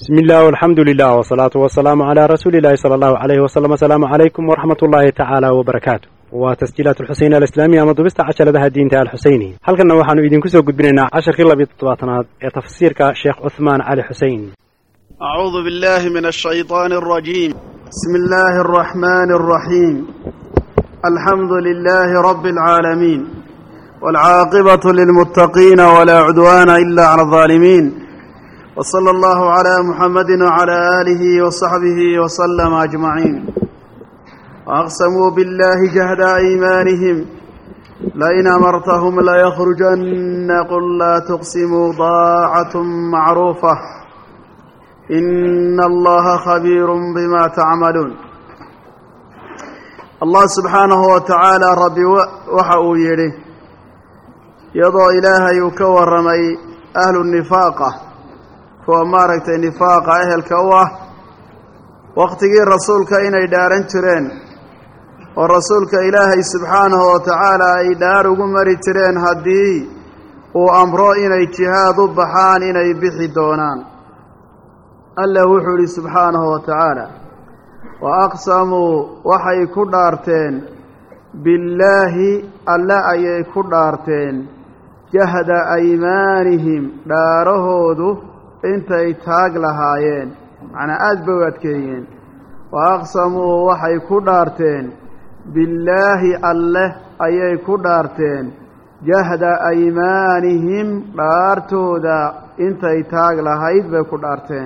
بسم الله والحمد لله والصلاة والسلام على رسول الله صلى الله عليه وسلم. السلام عليكم ورحمة الله تعالى وبركاته. وتسجيلات الحسين الإسلامية مضبست عشر لها الدين تاع الحسيني. هل كنا وحن يدين كسو قد بنينا 10 خلة بطباتنا تفسير كشيخ عثمان علي حسين. أعوذ بالله من الشيطان الرجيم. بسم الله الرحمن الرحيم. الحمد لله رب العالمين والعاقبة للمتقين ولا عدوان إلا على الظالمين وصلى الله على محمد وعلى آله وصحبه وسلم أجمعين. وأقسموا بالله جهد أيمانهم لئن أمرتهم ليخرجن قل لا تقسموا طاعة معروفة إن الله خبير بما تعملون. الله سبحانه وتعالى ربي وحأوا يليه يضع إلهي يكورمي أهل النفاقة فأمارك النفاق أهل كواه وقتي رسولك إن إدارن ترين ورسولك إلهي سبحانه وتعالى إدار قمري ترين هدي وأمره إن اجتهاد بحان إن يبحي دونان الله وحولي سبحانه وتعالى. وأقسموا وحي كدارتين بالله الله أي كدارتين جهد أيمانهم دارهودو انت يتاق لهايين معنى أدبوات كيين. وأقسموا وحي كدارتين بالله الله أي كدارتين جهد أيمانهم دارتودا انت يتاق لهايد بكدارتين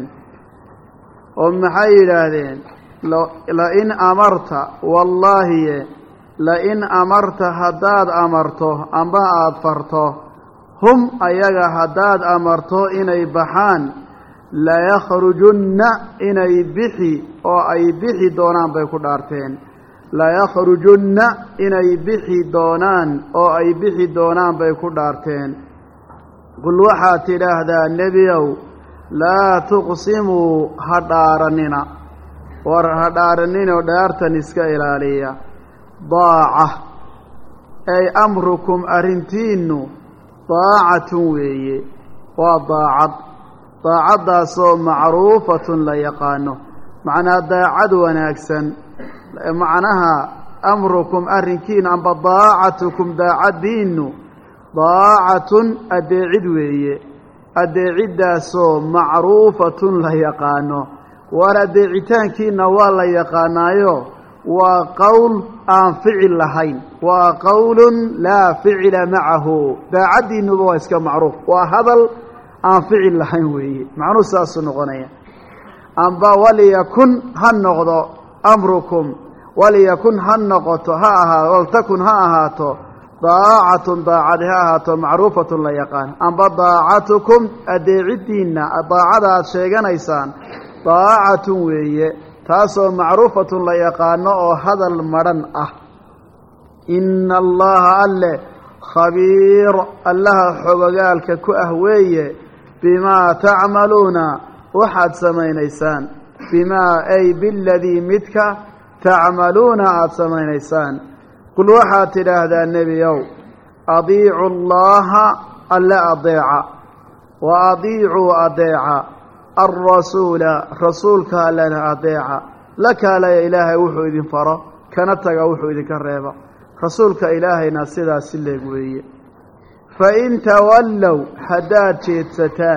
ومحي لهذين لئن أمرت والله لئن أمرت هداد أمرته أما أدفرته هم أيها هداد أمرته إني بحان لا يخرجن إني بحي أو أي بحي دونان بكدارتين لا يخرجن إني بحي دونان أو أي بحي دونان بكدارتين. قل وحات لهذا النبي لا تقسموا هدارننا وهدارننا ودارتن اسكا إلالية ضاعة أي أمركم أرنتينو طاعة وي وضاعة طاعة صو معروفة لا يقانو معناها ضاعة وناكسا معناها أمركم أرنكين أم بضاعتكم ضاعة دينو ضاعة أدعد وي أدعد صو معروفة لا يقانو ولا دعتان كينا ولا يقانايو وقول عن فعل لهين وقول لا فعل معه داعدي النبوة اسكا معروف وهذا عن فعل لهين وي معنو ساس نغنية أنبا وليكن هالنغضو أمركم وليكن هالنغضو هاها ولتكن هاهاتو ضاعة هاهاتو معروفة لا يقان أنبا ضاعتكم أدعدين ضاعة شيئا إيسان ضاعة وي تاسو معروفة لا يقانو هذا المرن إن الله أله خبير الله حبقالك كأهوية بما تعملون وحد سمينيسان بما أي بالذي متك تعملون سمينيسان كل واحد هذا النبي أضيعوا الله ألا أضيع وأضيعوا أضيع الرسول رسولك لنا أطيعا لك لا إله وحو إذن فرا كانتك وحو إذن كريبا رسولك إلهنا سيدا سلقوية. فإن تولوا حداد شيتستان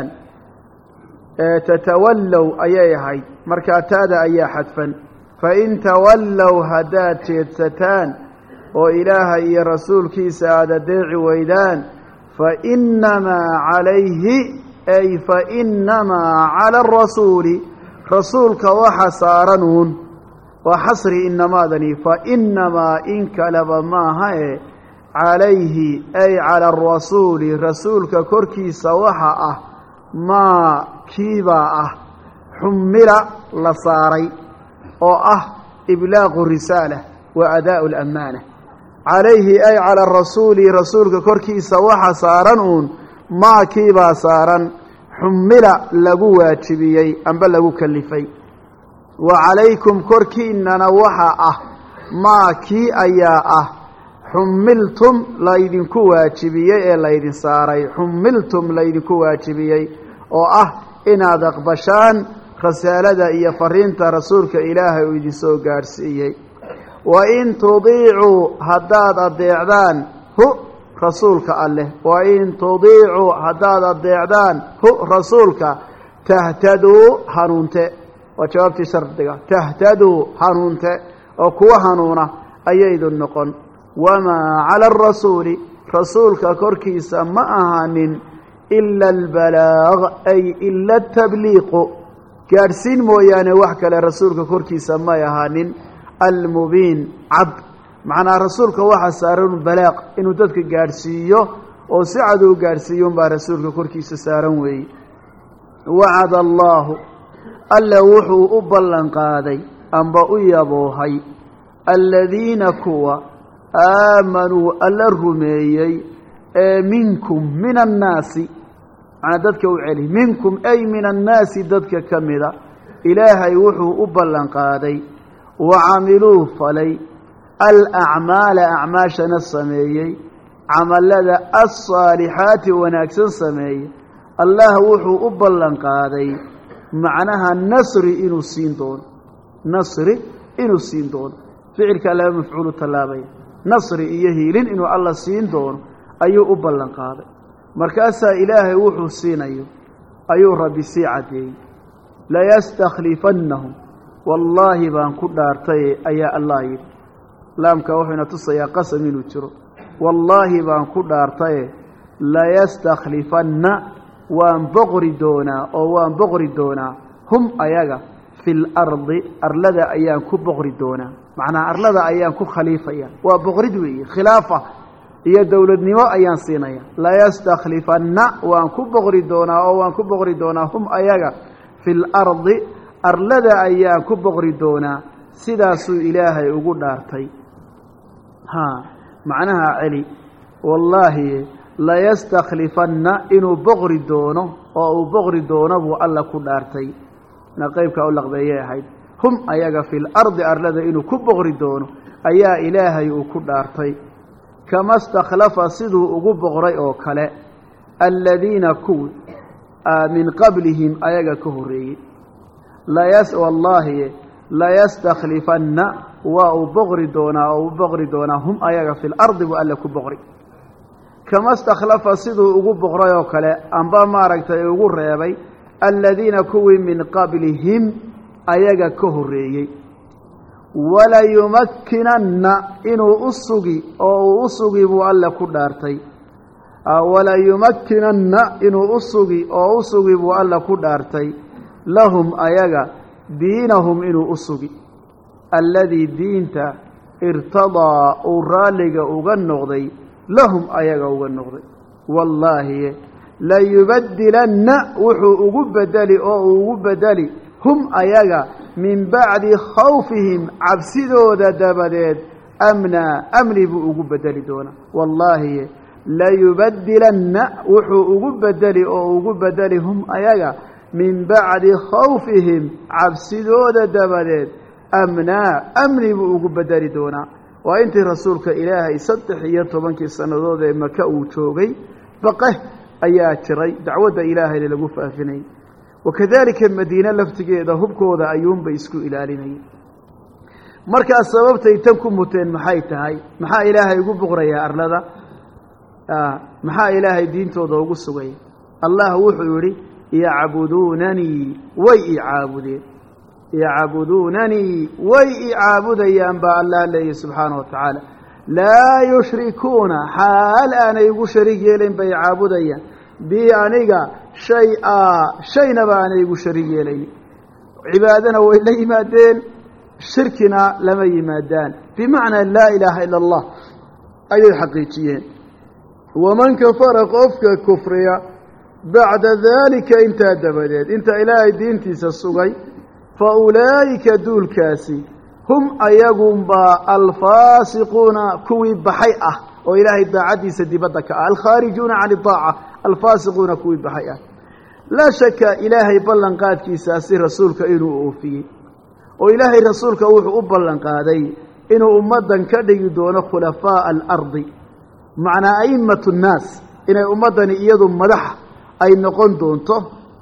تتولوا أيهاي مركاتاد أي حدفا فإن تولوا حداد شيتستان وإلهي رسولك سعادة ديع ويدان فإنما عليه أي فإنما على الرسول رسولك وحسارنون وحصر إنما ذني فإنما إنك لبما هاي عليه أي على الرسول رسولك كركي سوحة ما كيبا حمل لصاري أو إبلاغ الرسالة وأداء الأمانة عليه أي على الرسول رسولك كركي سوحة سارنون ما كيبا سارا حمل لغو واجبيي أنبا لغو كلفي وعليكم كركي إننا وحا ما كي أياء حملتم لايدنكو واجبيي لايدن ساري حملتم لايدنكو واجبيي oo ah inaad aqbashaan rasaalada iyo fariinta rasuulka ilaahay uu idin soo gaadhsiiyey wain tudiicuu haddaad adeecdaan hu rasuulka alleh wain tudiicuu haddaad adeecdaan hu rasuulka tahtaduu hanuunte waa jawaabtii shardiga tahtaduu hanuunte oo kuwa hanuuna ayaydu noqon wamaa cala arasuuli rasuulka korkiisa ma ahaanin ila albalaaq ay ila atabliiqu gaadhsiin mooyaane wax kale rasuulka korkiisa may ahaanin almubiin cad macnaa rasuulka waxaa saaran balaaq inuu dadka gaadhsiiyo oo si cad uu gaadhsiiyo unbaa rasuulka korkiisa saaran weeye wacada allaahu alle wuxuu u ballan qaaday amba u yaboohay aladiina kuwa aamanuu alla rumeeyey ee minkum min annaasi macnaa dadka u celi minkum ay min annaasi dadka ka mida ilaahay wuxuu u ballan qaaday wacamiluu falay alacmaala acmaashana sameeyey camalada alsaalixaati wanaagsan sameeyey allah wuxuu u ballan qaaday macnaha nasri inuu siin doono nasri inuu siin doono ficilkaa laba mafcuulu tallaabaya nasri iyo hiilin inuu alla siin doono ayuu u ballan qaaday markaasaa ilaahay wuxuu siinayo ayuu rabbi sii caddeeyey layastakhlifannahum wallaahi baan ku dhaartaye ayaa allah yidhi laamka wuxuu ina tusayaa qasam inuu jiro wallaahi baan ku dhaartaye layastakhlifanna waan boqri doonaa oo waan boqri doonaa hum ayaga fi lardi arlada ayaan ku boqri doonaa macnaa arlada ayaan ku khaliifaya waa boqrid weeye khilaafa iyo dowladnimo ayaan siinaya layastakhlifanna waan ku boqri doonaa oo waan ku boqri doonaa hum ayaga fi lardi arlada ayaan ku boqri doonaa sidaasuu ilaahay ugu dhaartay macnaha celi wallaahi layastaklifanna inuu boqri doono oo uu boqri doono buu alla ku dhaartay na qaybkaa u laqbeeyay ahayd hum ayaga fi lardi arlada inuu ku boqri doono ayaa ilaahay uu ku dhaartay kama stakhlafa siduu ugu boqray oo kale aladiina kuwi min qablihim ayaga ka horreeyey wallaahi layastaklifanna waa uu boqri doonaa oo uu boqri doonaa hum ayaga fi lardi buu alla ku boqri kama stakhlafa siduu ugu boqray oo kale amba maaragtay ugu reebay aladiina kuwii min qablihim ayaga ka horreeyey walayumakkinanna inuu u sugi oo uu u sugi buu alla ku dhaartay walayumakkinanna inuu u sugi oo u sugi buu alla ku dhaartay lahum ayaga diinahum inuu u sugi alladii diinta irtadaa uu raalliga uga noqday lahum ayaga uga noqday wallaahi layubadilanna wuxuu ugu bedeli oo uu ugu bedeli hum ayaga min bacdi khawfihim cabsidooda dabadeed amnaa amni buu ugu bedeli doonaa wallaahi layubadilanna wuxuu ugu bedeli oo ugu bedeli hum ayaga min bacdi khawfihim cabsidooda dabadeed amnaa amni buu ugu bedeli doonaa waa intii rasuulka ilaahay 13 sannadood ee maka uu joogay baqeh ayaa jiray dacwadda ilaahayna lagu faafinayay wakadalika madiina laftigeeda hubkooda ayuunbay isku ilaalinayeen markaas sababtay tan ku muteen maxay tahay maxaa ilaahay ugu boqrayaa arlada maxaa ilaahay diintooda ugu sugay allah wuxuu yidhi yacbuduunanii way i caabudeen yacbuduunanii way i caabudayaan baa allah leeyahy subxaanahu watacaala laa yushrikuuna xaal aanay igu shariig yeelayn bay caabudayaan bi aniga shaynaba aanay igu shariig yeelaynin cibaadana way la yimaadeen shirkina lama yimaadaan bimacnaa laa ilaaha ila allah ayay xaqiijiyeen waman kafara qofka kufriya bacda daalika intaa dabadeed inta ilaahay diintiisa sugay fa ulaa'ika duulkaasi hum ayagunbaa alfaasiquuna kuwii baxay ah oo ilaahay daacaddiisa dibadda ka ah alkhaarijuuna can idaaca alfaasiquuna kuwii baxay ah laa shaka ilaahay ballanqaadkiisaasi rasuulka inuu oofiyey oo ilaahay rasuulka wuxuu u ballan qaaday inuu ummaddan ka dhigi doono khulafaa'a alardi macnaa a'immatu nnaas inay ummaddani iyadu madax ay noqon doonto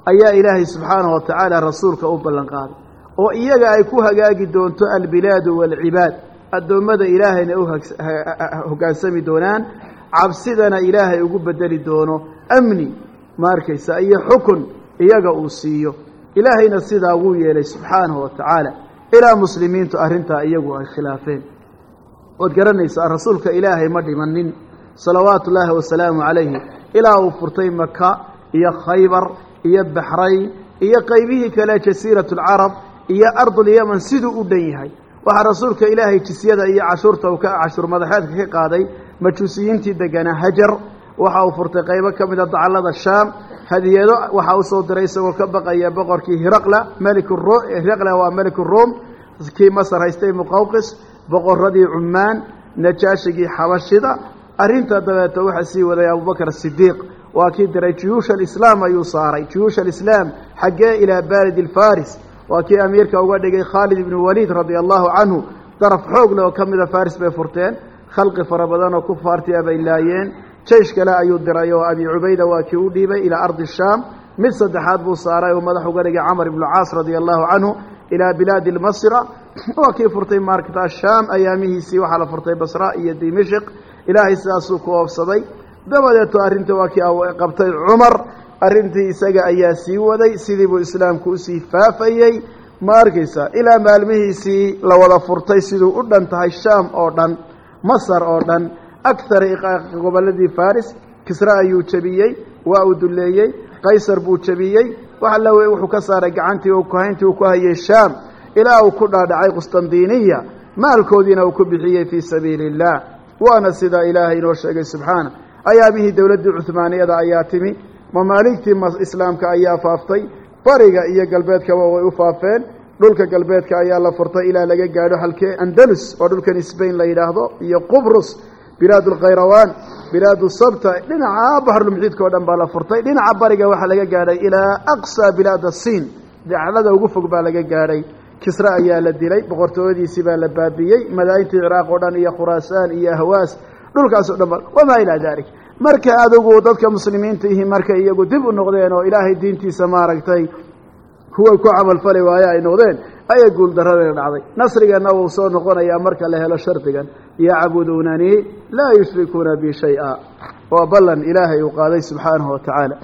ayaa ilaahay subxaanahu wa tacaala rasuulka u ballan qaaday oo iyaga ay ku hagaagi doonto albilaadu waalcibaad addoommada ilaahayna u hoggaansami doonaan cabsidana ilaahay ugu bedeli doono amni ma arkaysa iyo xukun iyaga uu siiyo ilaahayna sidaa wuu yeelay subxaanahu wa tacaala ilaa muslimiintu arrintaa iyagu ay khilaafeen waad garanaysaa rasuulka ilaahay ma dhimanin salawaatu ullaahi wasalaamu calayhi ilaa uu furtay maka iyo khaybar iyo baxrayn iyo qaybihii kale jasiiratu alcarab iyo ardulyaman siduu u dhan yahay waxaa rasuulka ilaahay jisyada iyo cashuurta uu cashuur madaxeedka ka qaaday majuusiyiintii deganaa hajar waxa uu furtay qaybo ka mida dacallada shaam hadiyado waxaa usoo diray isagoo ka baqaya boqorkii hiraqla hiraqla waa meliku ruom kii masar haystay muqawqis boqoradii cumaan najaashigii xabashida arrinta dabeeta waxaa sii waday abubakr sidiiq waa kii diray juyuush alislaam ayuu saaray juyuush alislaam xaggee ilaa baalid alfaris waa kii amiirka uga dhigay khaalid ibnu waliid radia allahu canhu daraf xoog leh oo ka mida faris bay furteen khalqi fara badan oo kufaartia bay laayeen jeysh kale ayuu diray oo abi cubayda waa kii u dhiibay ilaa ardi shaam mid saddexaad buu saaray oo madax uga dhigay camar ibnu caas radia allahu canhu ilaa bilaadi lmasra waa kii furtay maarkata shaam ayaamihiisii waxaa la furtay basra iyo dimashq ilaahay sidaasuu ku oobsaday dabadeeto arrinta waa kii qabtay cumar arrintii isaga ayaa sii waday sidii buu islaamku usii faafayey ma arkaysa ilaa maalmihiisii la wada furtay siduu u dhan tahay shaam oo dhan masar oo dhan akthar gobolladii faris kisra ayuu jebiyey waa uu duleeyey qaysar buu jebiyey waxa la wey wuxuu ka saaray gacantii hayntii uu ku hayay shaam ilaa uu ku dhaadhacay qustandiniya maalkoodiina uu ku bixiyey fii sabiili illah waana sidaa ilaahay inoo sheegay subxaana ayaabihii dowladdii cuhmaaniyada ayaa timi mamaaligtii islaamka ayaa faaftay bariga iyo galbeedkaba way u faafeen dhulka galbeedka ayaa la furtay ilaa laga gaadho halkee andalus oo dhulkan sbain la yidhaahdo iyo qubrus bilaad alkhayrawaan bilaadu sabta dhinaca baharlumuxiidka oo dhan baa la furtay dhinaca bariga waxaa laga gaadhay ilaa aqsa bilaad asiin daclada ugu fog baa laga gaadhay kisra ayaa la dilay boqortooyadiisii baa la baabiyey madaa'intii ciraaq oo dhan iyo khuraasaan iyo ahwaas dhulkaas oo dhan wamaa ilaa dalik marka adigu dadka muslimiinta ihi markay iyagu dib u noqdeen oo ilaahay diintiisa maaragtay kuway ku camalfali waaye ay noqdeen ayay guuldarradeena dhacday nasriganna wuu soo noqonayaa marka la helo shardigan yacbuduunanii laa yushrikuuna bi shay-a waa ballan ilaahay uu qaaday subxaanahu wa tacaala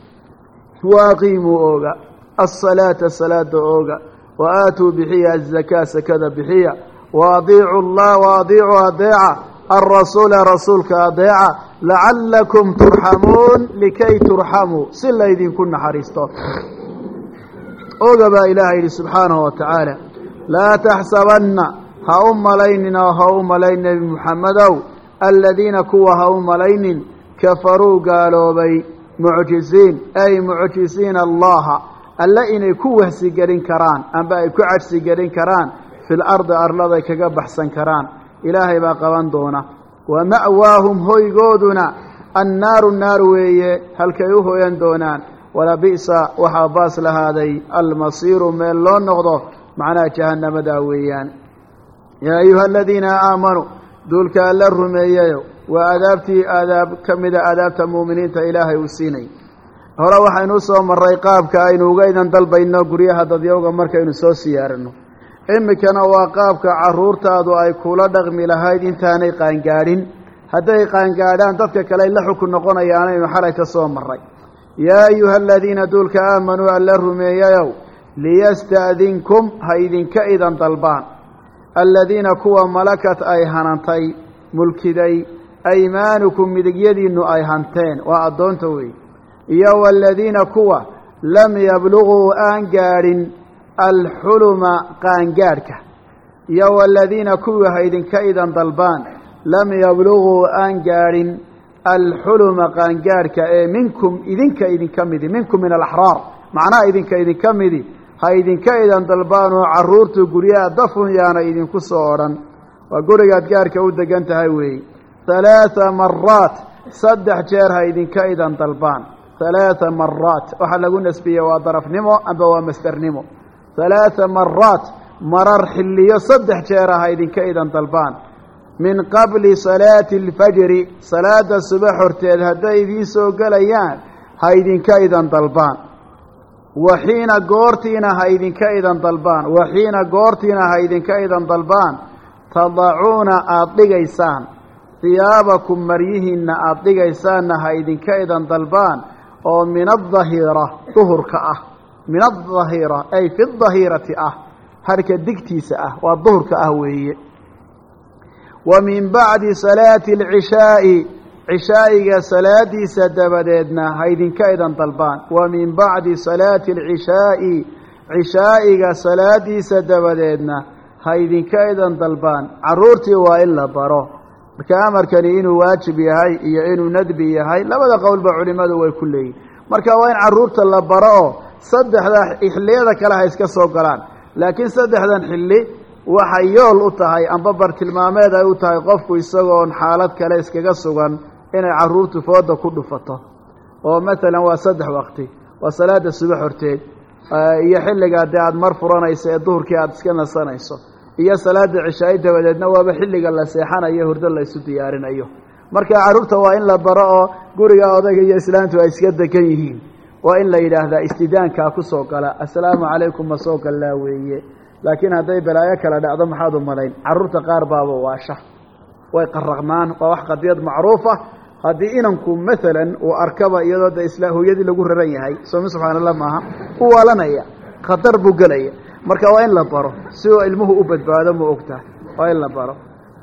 wa aqiimuu ooga asalaata salaada ooga wa aatuu bixiya azakaa sakada bixiya wa adiicu allah wa adiicuu adeeca alrasuula rasuulka adeeca lacallakum turxamuun likay turxamuu si laydinku naxariisto oga baa ilaahay yidhi subxaanahu wa tacaala laa taxsabanna ha u malaynin oo ha u malayn nebi muxamedow aladiina kuwa ha u malaynin kafaruu gaaloobay mucjiziin ay mucjiziina allaha alle inay ku wahsigelin karaan amba ay ku cajsigelin karaan fil ardi arladay kaga baxsan karaan ilaahay baa qaban doona wa ma'waahum hoygooduna annaaru naar weeye halkay u hoyan doonaan walabi'sa waxaa baas lahaaday almasiiru meel loo noqdo macnaha jahannamadaa weeyaan yaa ayuha aladiina aamanuu duulka alla rumeeyayo waa adaabtii aadaab ka mida aadaabta muuminiinta ilaahay uu siinay hore waxaynu usoo marray qaabka aynu uga idan dalbayno guryaha dadyowga markaynu soo siyaarino imikana waa qaabka carruurtaadu ay kula dhaqmi lahayd intaanay qaangaadhin hadday qaangaadhaan dadka kale ay la xukun noqonayaanaynu xalay ka soo marray yaa ayuha aladiina duulka aamanuu alla rumeeyayow liyasta'dinkum ha idinka idan dalbaan aladiina kuwa malakat ay hanantay mulkiday aymaanukum midigyadiinnu ay hanteen waa addoonta wey iyo waladiina kuwa lam yabluguu aan gaadhin alxuluma qaangaadhka iyo waladiina kuwii ha idinka idan dalbaan lam yabluguu aan gaadhin alxuluma qaangaadhka ee minkum idinka midi minkum min alaxraar macnaha idinka midi ha idinka idan dalbaan oo carruurtu guryaha dafun yaana idinku soo odhan waa gurigaad gaarka u degan tahay weeye 3 maraat 3 jeer ha idinka idan dalbaan 3 maraat waxaa lagu nasbiye waa darafnimo amba waa masdernimo 3 maraat marar xilliyo 3 jeer ha idinka idan dalbaan min qabli salaati alfajri salaada subax horteed hadday idiin soo gelayaan ha idinka idan dalbaan waxiina goortiina ha idinka idan dalbaan waxiina goortiina ha idinka idan dalbaan tadacuuna aada dhigaysaan hiyaabakum maryihiinna aada dhigaysaanna ha idinka idan dalbaan oo min adahira duhurka ah min adahira ay fi dahirati ah harka digtiisa ah waa duhurka ah weeye wa min bacdi salaati alcishaa'i cishaa'iga salaadiisa dabadeedna ha idinka idan dalbaan wa min bacdi salaati alcishaa'i cishaa'iga salaadiisa dabadeedna ha idinka idan dalbaan carruurtii waa in la baro marka amarkani inuu waajib yahay iyo inuu nadbi yahay labada qowlba culimmadu way ku leeyihin marka waa in carruurta la baro oo saddexda xilliyada kale ha iska soo galaan laakiin saddexdan xilli waxay yool u tahay amba bartilmaameed ay u tahay qofku isagoon xaalad kale iskaga sugan inay carruurtu fooda ku dhufato oo maalan waa 3 waqti waa salaada subax horteed iyo xilliga dee aada mar furanayso ee duhurkii aada iska nasanayso iyo salaada cishaay dabadeedna waaba xilliga la seexanayo hurdo la isu diyaarinayo marka carruurta waa in la baro oo guriga odayga iyo islaantu ay iska degan yihiin waa in la yidhaahdaa istidaankaa ku soo gala assalaamu calaykum ma soo gallaa weeye laakiin hadday balaayo kala dhacdo maxaad u malayn carruurta qaar baaba waasha way qaraqmaan waa wax qadiyad macruufa haddii inanku maalan uu arkaba iyadoo de hooyadii lagu raran yahay sooma subxaana allah maaha u waalanaya khatar buu gelaya marka waa in la baro si uu ilmuhu u badbaado ma ogtaha waa in la baro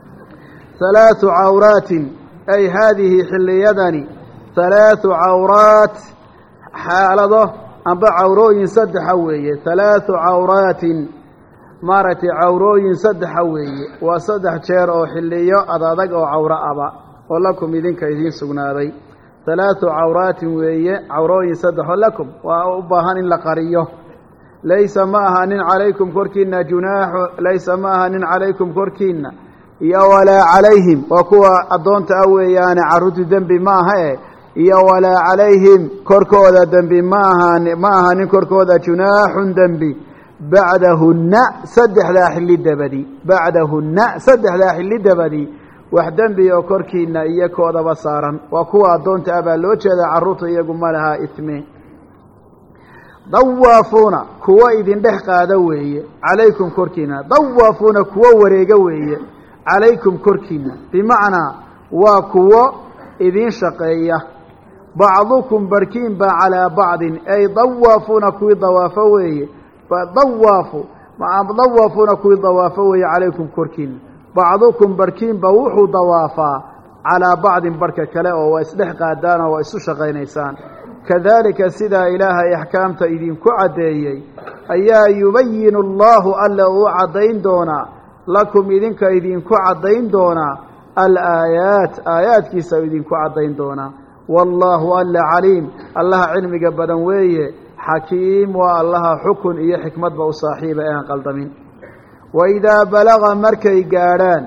3 cawraatin ay haadihi xilliyadani 3 cawraat xaalado amba cawrooyin 3 weeye 3 cawraatin maaragtay cawrooyin 3 weeye waa 3 jeer oo xilliyo adadag oo cawro aba oo lakum idinka idiin sugnaaday 3 cawraatin weeye cawrooyin 3 lakum waa u baahan in la qariyo laysa ma ahanin calaykum korkiina junaaxu laysa ma ahanin calaykum korkiina iyo walaa calayhim waa kuwa addoonta ah weeyaane carruurtu dembi ma aha iyo walaa calayhim korkooda dembi ma ahanin korkooda junaaxun dembi bacdahunna 3 xilli dabadi bacdahunna 3 xilli dabadi wax dembi oo korkiina iyo koodaba saaran waa kuwa addoonta ah baa loo jeedaa carruurta iyagu ma laha itme dawaafuuna kuwa idin dhex qaada weeye calaykum korkiina dawaafuuna kuwo wareega weeye calaykum korkiina bimacnaa waa kuwo idin shaqeeya bacdukum barkiin baa calaa bacdin ay dawaafuuna kuwii dawaafo weeye dawaafuuna kuwii dawaafo weeye calaykum korkiina bacdukum barkiinba wuxuu dawaafaa calaa bacdin barhka kale oo waa isdhex qaadaan oo waa isu shaqaynaysaan kadalika sidaa ilaahay axkaamta idinku caddeeyey ayaa yubayinu allahu alla uu caddayn doonaa lakum idinka idinku caddayn doonaa alaayaat aayaadkiisa idinku caddayn doonaa wallaahu alla caliim allaha cilmiga badan weeye xakiim waa allaha xukun iyo xikmadba u saaxiiba ee aan qaldamin waidaa balaga markay gaadhaan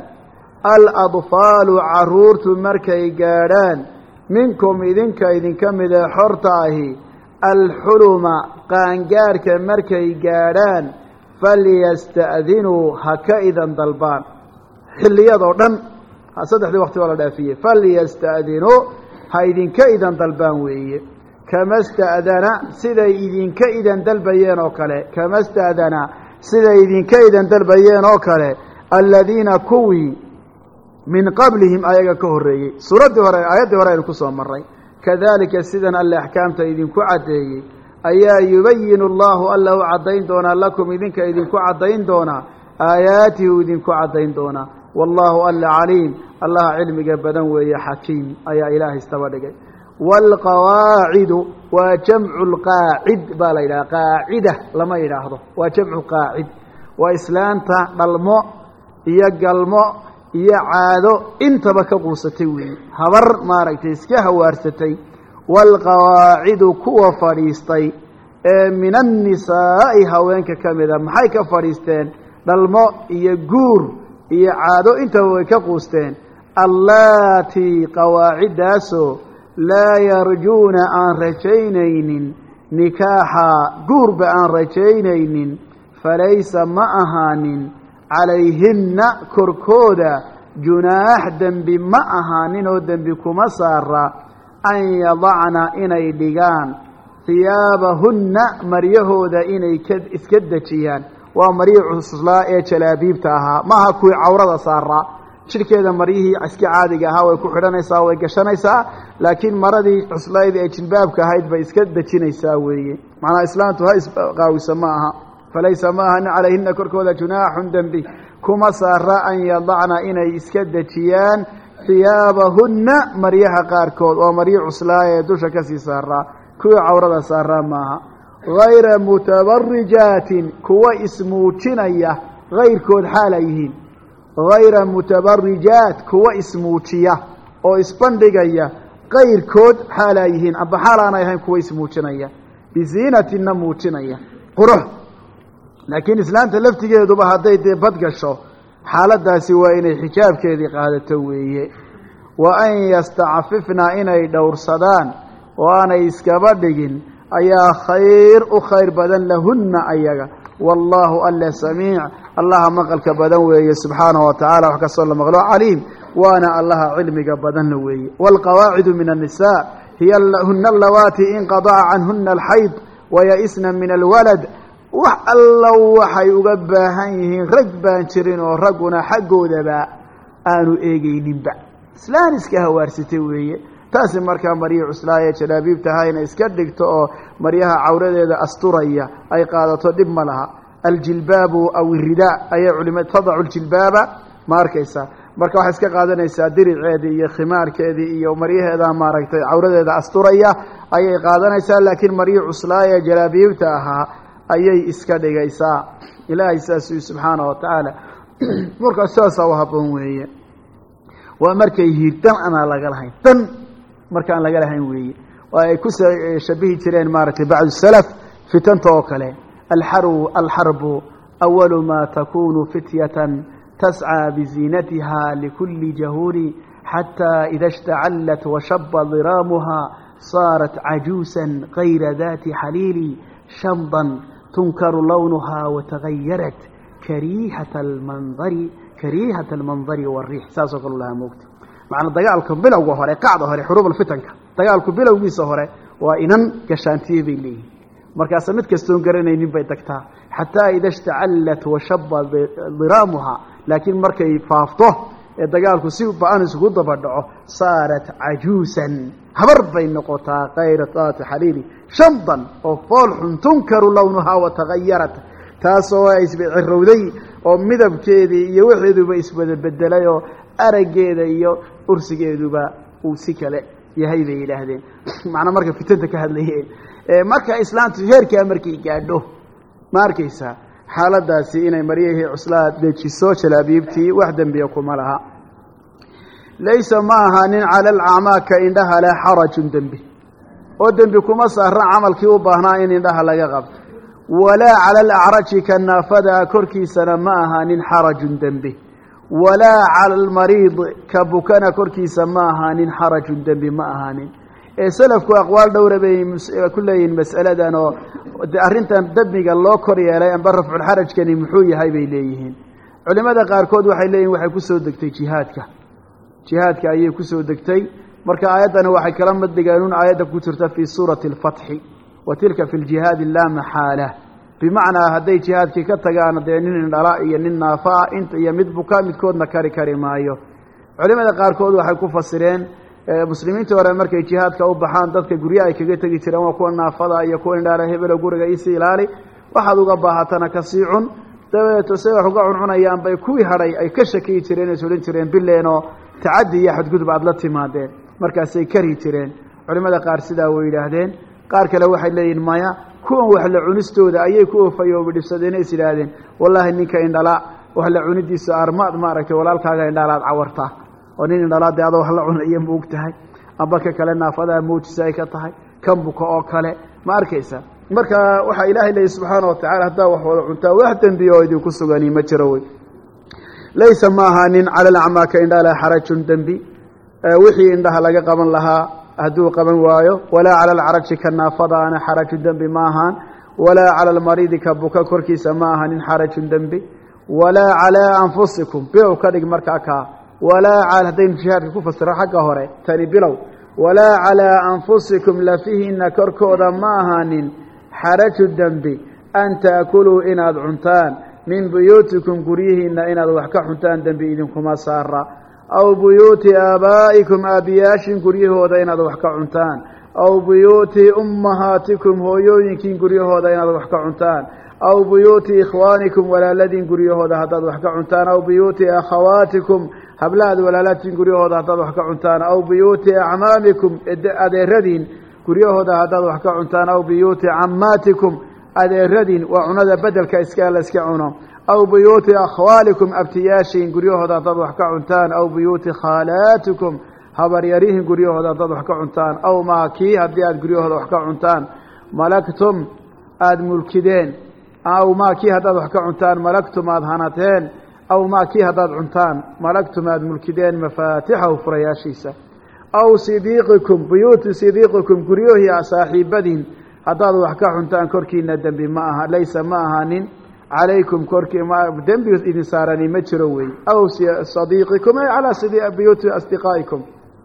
aladfaalu carruurtu markay gaadhaan minkum idinka idinka midee xorta ahi alxuluma qaangaarhka markay gaadhaan falyasta'dinuu ha ka idan dalbaan xilliyadoo dhan 3 waqti waa la dhaafiyey falyasta'dinuu ha idinka idan dalbaan weeye kama sta'dana siday idinka idan dalbayeen oo kale kama sta'dana siday idinka idan dalbayeen oo kale aladiina kuwii min qablihim ayaga ka horreeyey aayaddii hore aynu ku soo marray kadalika sidan alle axkaamta idinku caddeeyey ayaa yubayinu allahu alla u caddayn doonaa lakum idinka idinku caddayn doonaa aayaatihi u idinku caddayn doonaa wallaahu alla caliim allaha cilmiga badan weeye xakiim ayaa ilaahay istaba dhigay waalqawaacidu waa jamcu lqaacid baa la yidhaha qaacida lama yidhaahdo waa jamcu qaacid waa islaanta dhalmo iyo galmo iyo caado intaba ka quusatay weeye habar maaragtay iska hawaarsatay waalqawaacidu kuwa fadhiistay ee min annisaa'i haweenka ka mida maxay ka fadhiisteen dhalmo iyo guur iyo caado intaba way ka quusteen allaatii qawaaciddaasoo laa yarjuuna aan rajaynaynin nikaaxa guurba aan rajaynaynin falaysa ma ahaanin calayhinna korkooda junaax dembi ma ahaanin oo dembi kuma saara an yadacna inay dhigaan hiyaabahunna maryahooda inay iska dejiyaan waa maryi cuslaa ee jalaabiibta ahaa maaha kuwii cawrada saaraa jidhkeeda maryihii iska caadiga ahaa way ku xidhanaysaa way gashanaysaa laakiin maradii cuslayd ee jilbaabka ahayd bay iska dejinaysaa weeye macnaa islaantu ha isqaawiso ma aha falaysa ma ahana calayhina korkooda junaaxun dembi kuma saara an yadacna inay iska dejiyaan hiyaabahunna maryaha qaarkood oo maryo cuslaa ee dusha kasii saaraa kuwii cawrada saaraa maaha hayra mutabarijaatin kuwa ismuujinaya hayrkood xaala yihiin hayra mutabarijaat kuwa ismuujiya oo isbandhigaya kayrkood xaalaa yihiin amba xaal aanay ahayn kuwa ismuujinaya biziinatinna muujinaya qurux laakiin islaanta laftigeeduba hadday dee bad gasho xaaladaasi waa inay xijaabkeedii qaadato weeye wa an yastacfifna inay dhowrsadaan oo aanay iskaba dhigin ayaa u khayr badan lahunna ayaga wallaahu alla samiic allaha maqalka badan weeye subxaanahu watacaala wax kastoo la maqlo caliim waana allaha cilmiga badanna weeye waalqawaacidu min annisaa hiya huna allawaati inqadaca canhuna alxayd waya'isna min alwalad wax allow waxay uga baahan yihiin rag baan jirin oo ragguna xaggoodaba aanu eegayninba islaan iska hawaarsatay weeye taasi markaa maryo cuslaaye jalaabiibta ahaa inay iska dhigto oo maryaha cawradeeda asturaya ay qaadato dhib ma laha aljilbaabu aw iridaa ayay culimad tadacu ljilbaaba ma arkaysaa marka waxay iska qaadanaysaa diriceedii iyo khimaarkeedii iyo maryaheeda maaragtay cawradeeda asturaya ayay qaadanaysaa laakiin maryo cuslaaye jalaabiibta ahaa ayay iska dhigaysaa ilaahay saasuu subxaanahu watacaala markaa saasaa u haboon weeye waa markay hiirdan anaa laga lahayn dan markaan laga lahayn weeye oo ay ku shabihi jireen maaragtay bacdu salaf fitanta oo kale alxarbu awalu maa takunu fityatan tascىa biziinatiha likuli jahuuri xataa ida اshtacallat washaba diraamuha saarat cajuusan kayra dati xaliili shamdan tunkaru lawnuha watagayarat kariihata almandari wariix saasoo kale lahaa moogta macnaa dagaalka bilowga hore qacda hore xuruubulfitanka dagaalku bilowgiisa hore waa inan gashaantiye bay leeyihin markaasa mid kastoon garanaynin bay tagtaa xataa ida ishtacallat washaba diraamuha laakiin markay faafto ee dagaalku si ba-an isugu daba dhaco saarat cajuusan habar bay noqotaa kayra daati xaliili shamdan oo foolxun tunkaru lawnuhaa watagayarat taasoo isbacirowday oo midabkeedii iyo waxeeduba isbadabedelay oo araggeeda iyo ursigeeduba uu si kale yahay bay yidhaahdeen macnaa marka fitanta ka hadlayeen marka islaamtu heerkaa markay gaadho ma arkaysaa xaaladaasi inay maryahii cuslaa dejiso jalaabiibtii wax dembiya kuma laha laysa ma ahaanin cala alacmaa ka indhaha leh xarajun dembi oo dembi kuma saara camalkii u baahnaa in indhaha laga qabto walaa cala alacraji ka naafada korkiisana ma ahaanin xarajun dembi walaa cala almariid ka bukana korkiisa ma ahaanin xarajun dembi ma ahaanin ee salafku aqwaal dhowra bay ku leeyihiin mas'aladan oo arrintan dembiga loo kor yeelay amba rafculxarajkani muxuu yahay bay leeyihiin culimada qaarkood waxay leeyihin waxay kusoo degtay jihaadka ayay kusoo degtay marka aayaddani waxay kala maddigeenun aayadda ku jirta fii suurati alfatxi wa tilka fi ljihaadi laa maxaala bimacnaa hadday jihaadkii ka tagaan dee nin indhala iyo nin naafaa iyo mid buka midkoodna kari maayo culimada qaarkood waxay ku fasireen muslimiintii hore markay jihaadka u baxaan dadka gurya ay kaga tegi jireen waa kuwa naafada iyo kuwa indhaala hebelo guriga isi ilaali waxaad uga baahatana kasii cun dabadeeto say wax uga cuncunayaan bay kuwii hadhay ay ka shakiyi jireen is odhan jireen bileenoo tacaddi iyo xadgudub aada la timaadeen markaasay kari jireen culimada qaar sidaa way yidhaahdeen qaar kale waxay leeyihin maya kuwan wax la cunistooda ayay ku ofayoobi dhibsadeen is yidhaahdeen wallaahi ninka indhala wax la cunidiisa armaad maaragtay walaalkaaga indhaalaad cawartaa oo nin indhalaade adoo wax la cunaya ma og tahay amba ka kale naafadaa moojisa ay ka tahay kan buka oo kale ma arkaysa marka waxaa ilaahay leeyahy subxaana watacaala haddaa wax wada cuntaa wax dembiya oo idinku sugani ma jiro wey laysa ma ahaanin cala alacmaa ka indhaala xarajun dembi wixii indhaha laga qaban lahaa hadduu qaban waayo walaa cala alcaraji ka naafadaana xarajun dembi ma ahaan walaa cala almariidi ka buka korkiisa ma ahaanin xarajun dembi walaa calaa anfusikum bilow ka dhig markaa kaa walaa cal haddaynu jihaadka ku fasiro xagga hore tani bilow walaa calaa anfusikum lafihiinna korkooda ma ahaanin xaraju dembi an ta'kuluu inaad cuntaan min buyuutikum guryihiinna inaad wax ka cuntaan dembi idinkuma saara aw buyuuti aabaa'ikum aabbiyaashin guryahooda inaad wax ka cuntaan aw buyuuti ummahaatikum hooyooyinkiin guryahooda inaad wax ka cuntaan aw buyuuti ikhwaanikum walaaladiin guryahooda haddaad wax ka cuntaan aw buyuuti akhawaatikum hablahaad walaalaatiin guryahooda haddaad wax ka cuntaan aw buyuuti acmaamikum adeeradiin guryahooda haddaad wax ka cuntaan aw buyuuti cammaatikum adeeradiin waa cunada bedelka la iska cuno aw buyuuti akhwaalikum abtiyaashiin guryahooda haddaad wax ka cuntaan aw buyuuti khaalaatikum habaryarihin guryahooda haddaad wax ka cuntaan aw maa kii haddii aad guryahooda wax ka cuntaan malaktum aada mulkideen aw maa kii haddaad wax ka cuntaan malaktum aada hanateen aw maa kii haddaad cuntaan malaktum aada mulkideen mafaatixahu furayaashiisa aw sidiiqikum buyuuti sidiiqikum guryahii saaxiibadiin haddaad wax ka cuntaan korkiina dembi ma aha laysa ma ahaanin calaykum korkii dembi idin saarani ma jiro wey aw sadiiqikum ay calaa buyuuti asdiqaa'ikum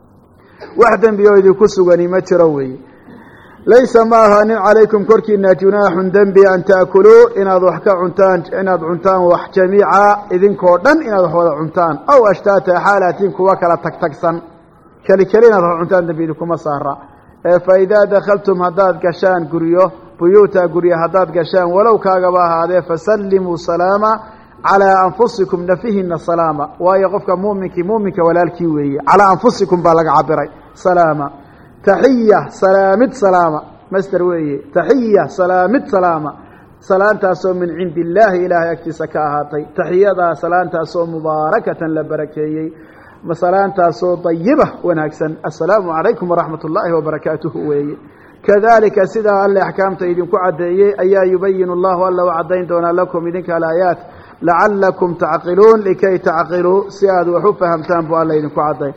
wax dembi oo idinku sugani ma jiro wey laysa ma ahaanin calaykum korkiina junaaxun dembi an ta'kuluu inaad wax ka cuntaan inaad cuntaan wax jamiica idinkoo dhan inaad wax wada cuntaan aw ashtaata xaalatiin kuwa kala tagtagsan keli inaad wax cuntaan dembi idinkuma saara faidaa dakhaltum haddaad gashaan guryo buyuuta guryo haddaad gashaan walow kaagaba ahaadee fasallimuu salaama calaa anfusikum nafihiina salaama waayo qofka muuminka walaalkii weeye calaa anfusikum baa laga cabiray salaama taxiya salaamid salaama master weeye taxiya salaamid salaama salaantaasoo min cindi illaahi ilaahay agtiisa ka ahaatay taxiyadaa salaantaasoo mubaarakatan la barakeeyey salaantaasoo dayiba wanaagsan assalaamu calaykum waraxmat ullaahi wabarakaatuhu weeye kadalika sidaa alle axkaamta idinku caddeeyey ayaa yubayinu allahu alla u caddayn doonaa lakum idinka alaayaat lacalakum tacqiluun likay tacqiluu si aad wax u fahamtaan buu alla idinku cadday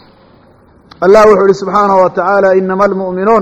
allah wuxuu ihi subxaanahu wa tacaala inama almu'minuun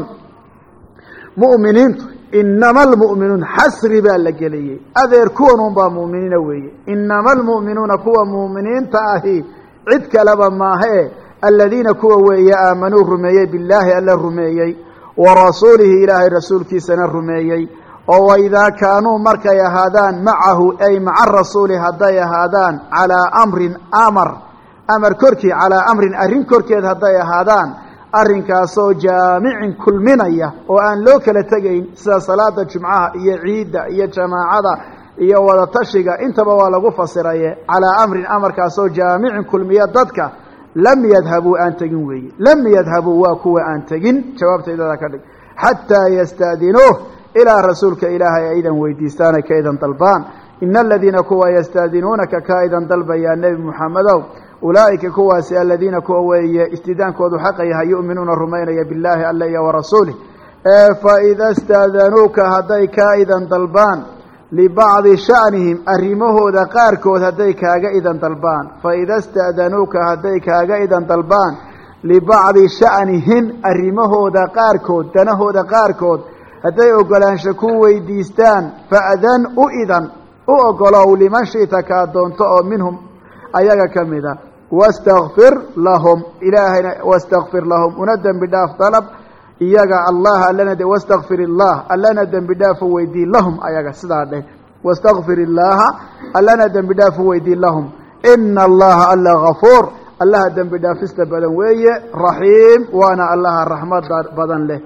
mu'miniintu inama almu'minuun xasri baa la geliyey adeer kuwan unbaa mu'miniina weeye inama almu'minuuna kuwa mu'miniinta ahi cid kaleba maahee aladiina kuwa weeye aamanuu rumeeyey billaahi alla rumeeyey wa rasuulihi ilaahay rasuulkiisana rumeeyey oo waidaa kaanuu markay ahaadaan macahu ay maca rasuuli hadday ahaadaan calaa amrin amar korkii calaa amrin arrin korkeed hadday ahaadaan arrinkaasoo jaamicin kulminaya oo aan loo kala tegayn sida salaada jumcaha iyo ciidda iyo jamaacada iyo wadatashiga intaba waa lagu fasiraye calaa amrin amarkaasoo jaamicin kulmiya dadka lam yadhabuu aan tegin weeye lam yadhabuu waa kuwa aan tegin jawaabtaydada ka dhig xataa yasta'dinuuh ilaa rasuulka ilaahay aydan weydiistaan ay ka idan dalbaan ina aladiina kuwa yastaadinuunaka ka idan dalbayaa nebi muxamedow ulaa'ika kuwaasi aladiina kuwa weeye istidaankoodu xaqa yahay yu'minuuna rumaynaya billaahi alla iyo warasuulih faida ista'danuuka hadday kaa idan dalbaan libacdi sha'nihim arrimahooda qaarkood hadday kaaga idan dalbaan faida ista'danuuka hadday kaaga idan dalbaan libacdi sha'nihim arrimahooda qaarkood danahooda qaarkood hadday ogolaansho ku weydiistaan fa'dan u ogolow liman shi'ta kaa doonto oo minhum ayaga ka mida wastakfir lahum ilaahayna wastakfir lahum una dembi dhaaf dalab iyaga allah allana wastakfir illah allana dembi dhaafo weydii lahum ayaga sidaa dheh wastakfir illaaha allana dembi dhaafo weydii lahum ina allaha alla gafuur allaha dembi dhaafista badan weeye raxiim waana allaha raxmada badan leh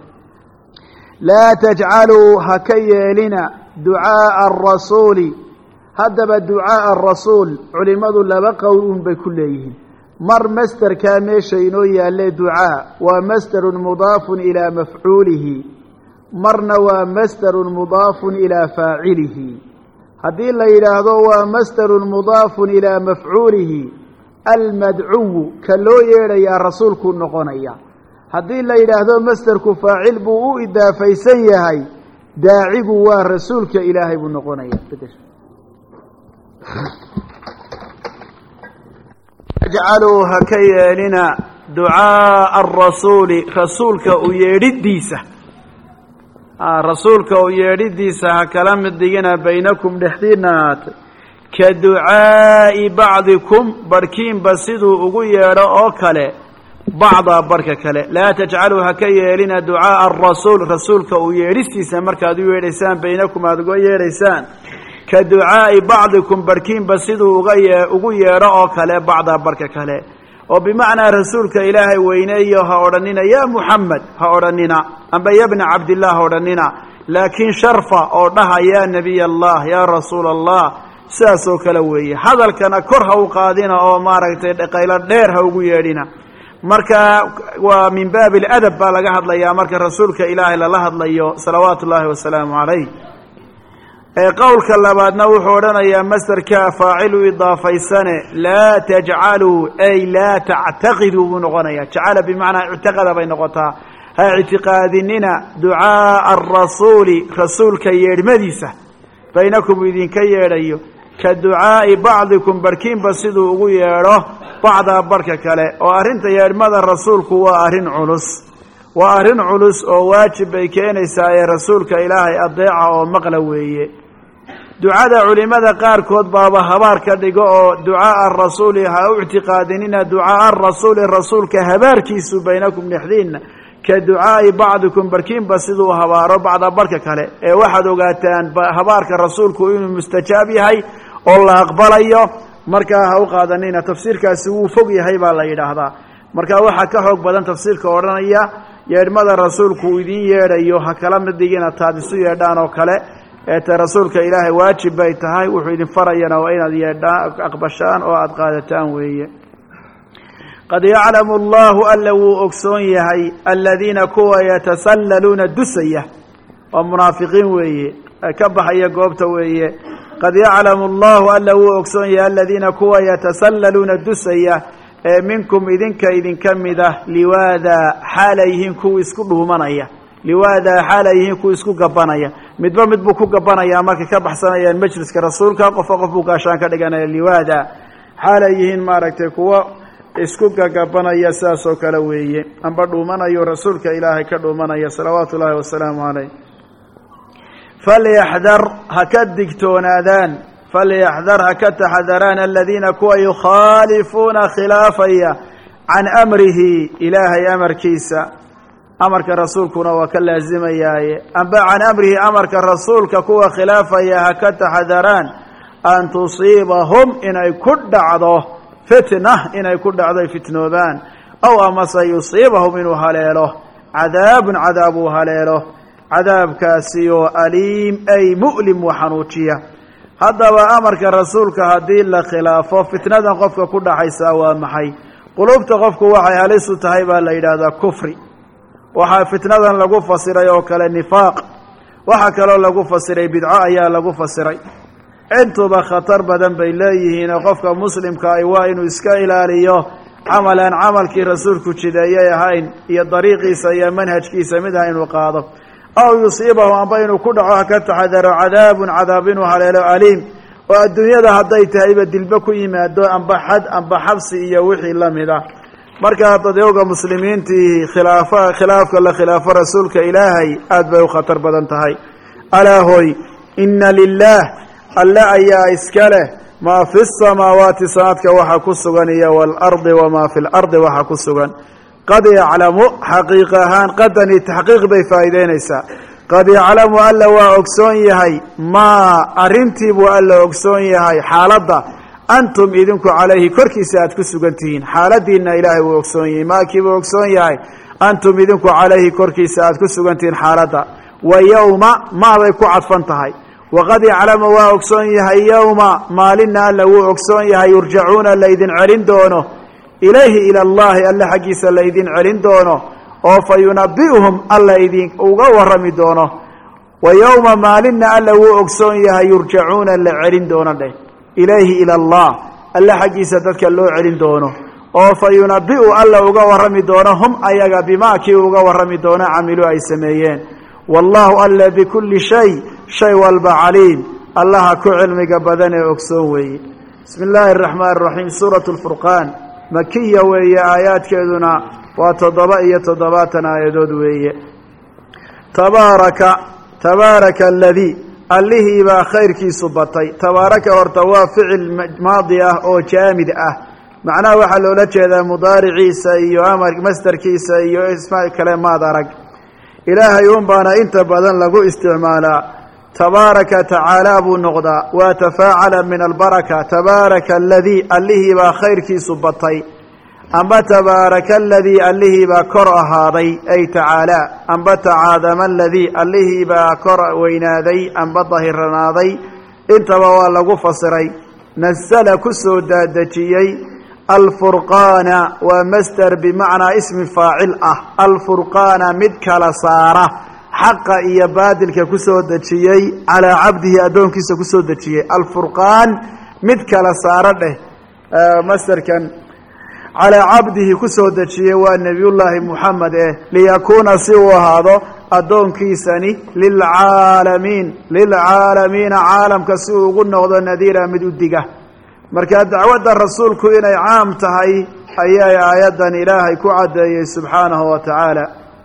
laa tajcaluu ha ka yeelina ducaaءa arasuuli haddaba ducaaءa arasuul culimadu laba qowl un bay ku leeyihiin mar masderkaa meesha inoo yaalle ducaa waa masderun mudaafun ilaa mafcuulihi marna waa masderun mudaafun ilaa faacilihi haddii la yidhaahdo waa masderun mudaafun ilaa mafcuulihi almadcuwu ka loo yeedhayaa rasuulkuu noqonaya haddii la yidhaahdo masderku faacil buu u idaafaysan yahay daacigu waa rasuulka ilaahay buu noqonaya ajcaluu ha ka yeelina ducaaءa arasuuli rasuulka u yeedhidiisa rasuulka u yeedhidiisa ha kala mid dhigina baynakum dhexdiina ahaatay ka ducaa'i bacdikum barhkiinba siduu ugu yeedho oo kale bacdaa barka kale laa tajcaluu ha ka yeelina ducaaءa arasuul rasuulka uu yeedhistiisa markaad u yeedhaysaan baynakum aad uga yeedhaysaan ka ducaa'i bacdikum barhkiinba siduu ugu yeedho oo kale bacdaa barka kale oo bimacnaa rasuulka ilaahay weyneeyo ha odhanina yaa muxamed ha odhanina amba ya bna cabdillah ha odhanina laakiin sharfa oo dhaha yaa nebiy allah yaa rasuula allah sidaas oo kale weeye hadalkana kor ha u qaadina oo maaragtay qaylo dheer ha ugu yeedhina marka waa min baabi aladab baa laga hadlayaa marka rasuulka ilaahay lala hadlayo salawaatu ullaahi wasalaamu calayh qowlka labaadna wuxuu odhanayaa masderka faacilu idaafaysane laa tajcaluu ay laa tactaqiduu buu noqonaya jacala bimacnaa ictiqada bay noqotaa ha ictiqaadinina ducaaءa arasuuli rasuulka yeedhmadiisa baynakum idinka yeedhayo ka ducaa'i bacdikum barhkiinba siduu ugu yeedho bacdaa barhka kale oo arrinta yeedhmada rasuulku waa arrin culus waa arrin culus oo waajib bay keenaysaa ee rasuulka ilaahay adeeca oo maqla weeye ducada culimada qaarkood baaba habaar ka dhigo oo ducaaءa arasuuli ha u ictiqaadinina ducaaءa arasuuli rasuulka habaarkiisu baynakum dhexdiinna ka ducaa'i bacdikum barhkiinba siduu habaaro bacda barhka kale ee waxaad ogaataan habaarka rasuulku inuu mustajaab yahay oo la aqbalayo markaa ha u qaadanina tafsiirkaasi wuu fog yahay baa la yidhaahdaa markaa waxaa ka xoog badan tafsiirka odhanaya yeedhmada rasuulku uu idin yeedhayo ha kala mid dhigina taad isu yeedhaan oo kale eete rasuulka ilaahay waajib bay tahay wuxuu idin farayana waa inaad yeedhaan aqbashaan oo aada qaadataan weeye qad yaclamu allahu alla wuu ogsoon yahay aladiina kuwa yatasallaluuna dusaya waa munaafiqiin weeye ka baxaya goobta weeye qad yaclamu allahu alla wuu ogsoon yahay aladiina kuwa yatasallaluuna dusaya ee minkum idinka mid ah liwaadaa xaalay yihiin kuwa isku dhuumanaya liwaadaa xaalay yihiin kuwa isku gabanaya midba mid buu ku gabanayaa markay ka baxsanayaan majliska rasuulka qofka qof buu gaashaan ka dhiganaya liwaadaa xaalay yihiin maaragtay kuwa isku gagabanaya sidaas oo kale weeye amba dhuumanayo rasuulka ilaahay ka dhuumanaya salawaatu ullaahi wasalaamu calayh falyaxdar ha ka digtoonaadaan falyaxdar ha ka taxadaraan aladiina kuwa yukhaalifuuna khilaafaya can amrihi ilaahay amarkiisa amarka rasuulkuna waa ka laazimayaaye amba can amrihi amarka rasuulka kuwa khilaafaya ha ka taxadaraan an tusiibahum inay ku dhacdo fitna inay ku dhacdo ay fitnoobaan aw amase yusiibahum inuu haleelo cadaabun cadaab uu haleelo cadaabkaasi oo aliim ay mu'lim wa xanuujiya haddaba amarka rasuulka haddii la khilaafo fitnadan qofka ku dhaxaysaa waa maxay qulubta qofku waxay halis u tahay baa la yidhaahdaa kufri waxaa fitnadan lagu fasiray oo kale nifaaq waxaa kaloo lagu fasiray bidco ayaa lagu fasiray intuba khatar badan bay leeyihiin qofka muslimka ah waa inuu iska ilaaliyo camal aan camalkii rasuulku jideeyay ahayn iyo dariiqiisa iyo manhajkiisa mid ah inuu qaado aw yusiibahu amba inuu ku dhaco ha ka taxadaro cadaabun cadaab inuu haleelo aliim oo adduunyada hadday tahayba dilbe ku yimaado amba xad amba xabsi iyo wixii lamid ah markaa dadowga muslimiintii khilaafka la khilaafo rasuulka ilaahay aad bay u khatar badan tahay alaa hoy ina lilah alle ayaa iska leh maa fi samaawaati sanaadka waxa ku sugan iyo waalardi wamaa fi lardi waxa ku sugan qad yaclamu xaqiiq ahaan qadani taxqiiq bay faa'iideynaysaa qad yaclamu alla waa ogsoon yahay maa arrintii buu alla ogsoon yahay xaaladda antum idinku calayhi korkiisa aad ku sugan tihiin xaaladiina ilaahay wuu ogsoon yahay maakii buu ogsoon yahay antum idinku calayhi korkiisa aad ku sugan tihiin xaaladda wa yowma maaday ku cadfan tahay waqad yaclamu waa ogsoon yahay yowma maalina alla wuu ogsoon yahay yurjacuuna laydin celin doono ilayhi ila allahi alle xaggiisa laydin celin doono oo fa yunabi'uhum alla idin uga warrami doono wa yowma maalina alla wuu ogsoon yahay yurjacuuna la celin doono dheh ilayhi ila allah alle xaggiisa dadka loo celin doono oo fa yunabi'u alla uga warrami doono hum ayaga bimaa kii uga warrami doono camilu ay sameeyeen wallahu alla bikulli shay walba caliim allaha ku cilmiga badan ee ogsoon weeye bismi illaahi araxmaan araxiim suuratu lfurqaan makiya weeye aayaadkeeduna waa 7 aayadood weeye tabaaraka aladii allihiibaa khayrkiisu batay tabaaraka horta waa ficil maadi ah oo jaamid ah macnaha waxaa loola jeedaa mudaariciisa iyo amar masdarkiisa iyo isma kale maad arag ilaahay un baana inta badan lagu isticmaalaa tabaaraka tacaala buu noqdaa waa tafaacala min albaraka tabaaraka aladii allihii baa khayrkiisu batay amba tabaaraka aladii allihii baa kor ahaaday ay tacaala amba tacaadama aladii allihii baa kor weynaaday amba dahiranaaday intaba waa lagu fasiray nasala ku soo daadejiyey alfurqaana waa masder bimacnaa ismi faacil ah alfurqaana mid kala saara xaqa iyo baadilka ku soo dejiyey calaa cabdihi addoonkiisa ku soo dejiyey alfurqaan mid kala saaro dheh masderkan calaa cabdihi ku soo dejiyey waa nebiyullaahi moxamed liyakuuna si uu ahaado addoonkiisani lilcaalamiina caalamka si uu ugu noqdo nadiira mid u diga markaa dacwadda rasuulku inay caam tahay ayay aayaddan ilaahay ku caddeeyey subxaanahu wa tacaala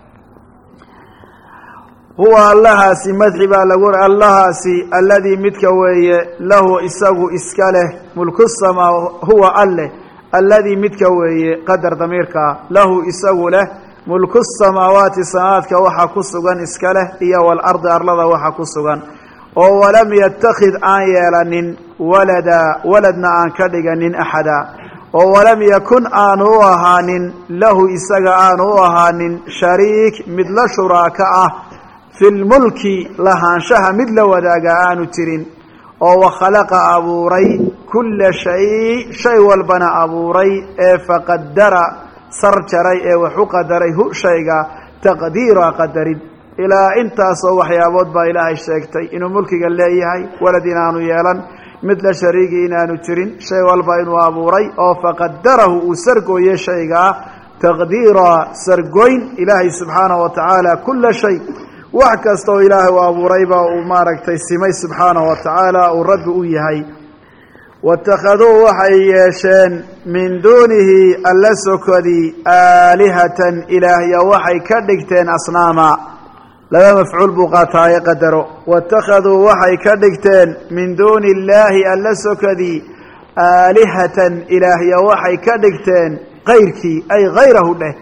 huwa allahaasi madxi baa lagu allahaasi alladii midka weeye lahu isagu iska leh mulku samaa huwa alleh alladii midka weeye qadar damiirkaa lahu isagu leh mulku samaawaati samaaadka waxa ku sugan iska leh iyo waalardi arlada waxa ku sugan oo walam yattakhid aan yeelanin waladna aan ka dhiganin axada oo walam yakun aanu u ahaanin lahu isaga aanu u ahaanin shariik mid la shuraaka ah fi lmulki lahaanshaha mid la wadaaga aanu jirin oo wakhalaqa abuuray kulla shay walbana abuuray ee faqadara sar jaray ee wax u qadaray hu shayga taqdiira qadarin ilaa intaasoo waxyaabood baa ilaahay sheegtay inuu mulkiga leeyahay walad inaanu yeelan mid la shariigi inaanu jirin shay walba inuu abuuray oo faqadarahu uu sargooye shaygaa taqdiira sargoyn ilaahay subxaanahu wa tacaala kulla shay wax kastaoo ilaahay u abuurayba uu maaragtay simay subxaanahu wa tacaala uu rabbi u yahay waittakhaduu waxay yeesheen min duunihi alla sokodii aalihatan ilaahya waxay ka dhigteen asnaama laba mafcuul buu qaataaye qadaro waittakhaduu waxay ka dhigteen min duuni illaahi alla sokodii aalihatan ilaahya waxay ka dhigteen kayrkii ay hayrahu dheh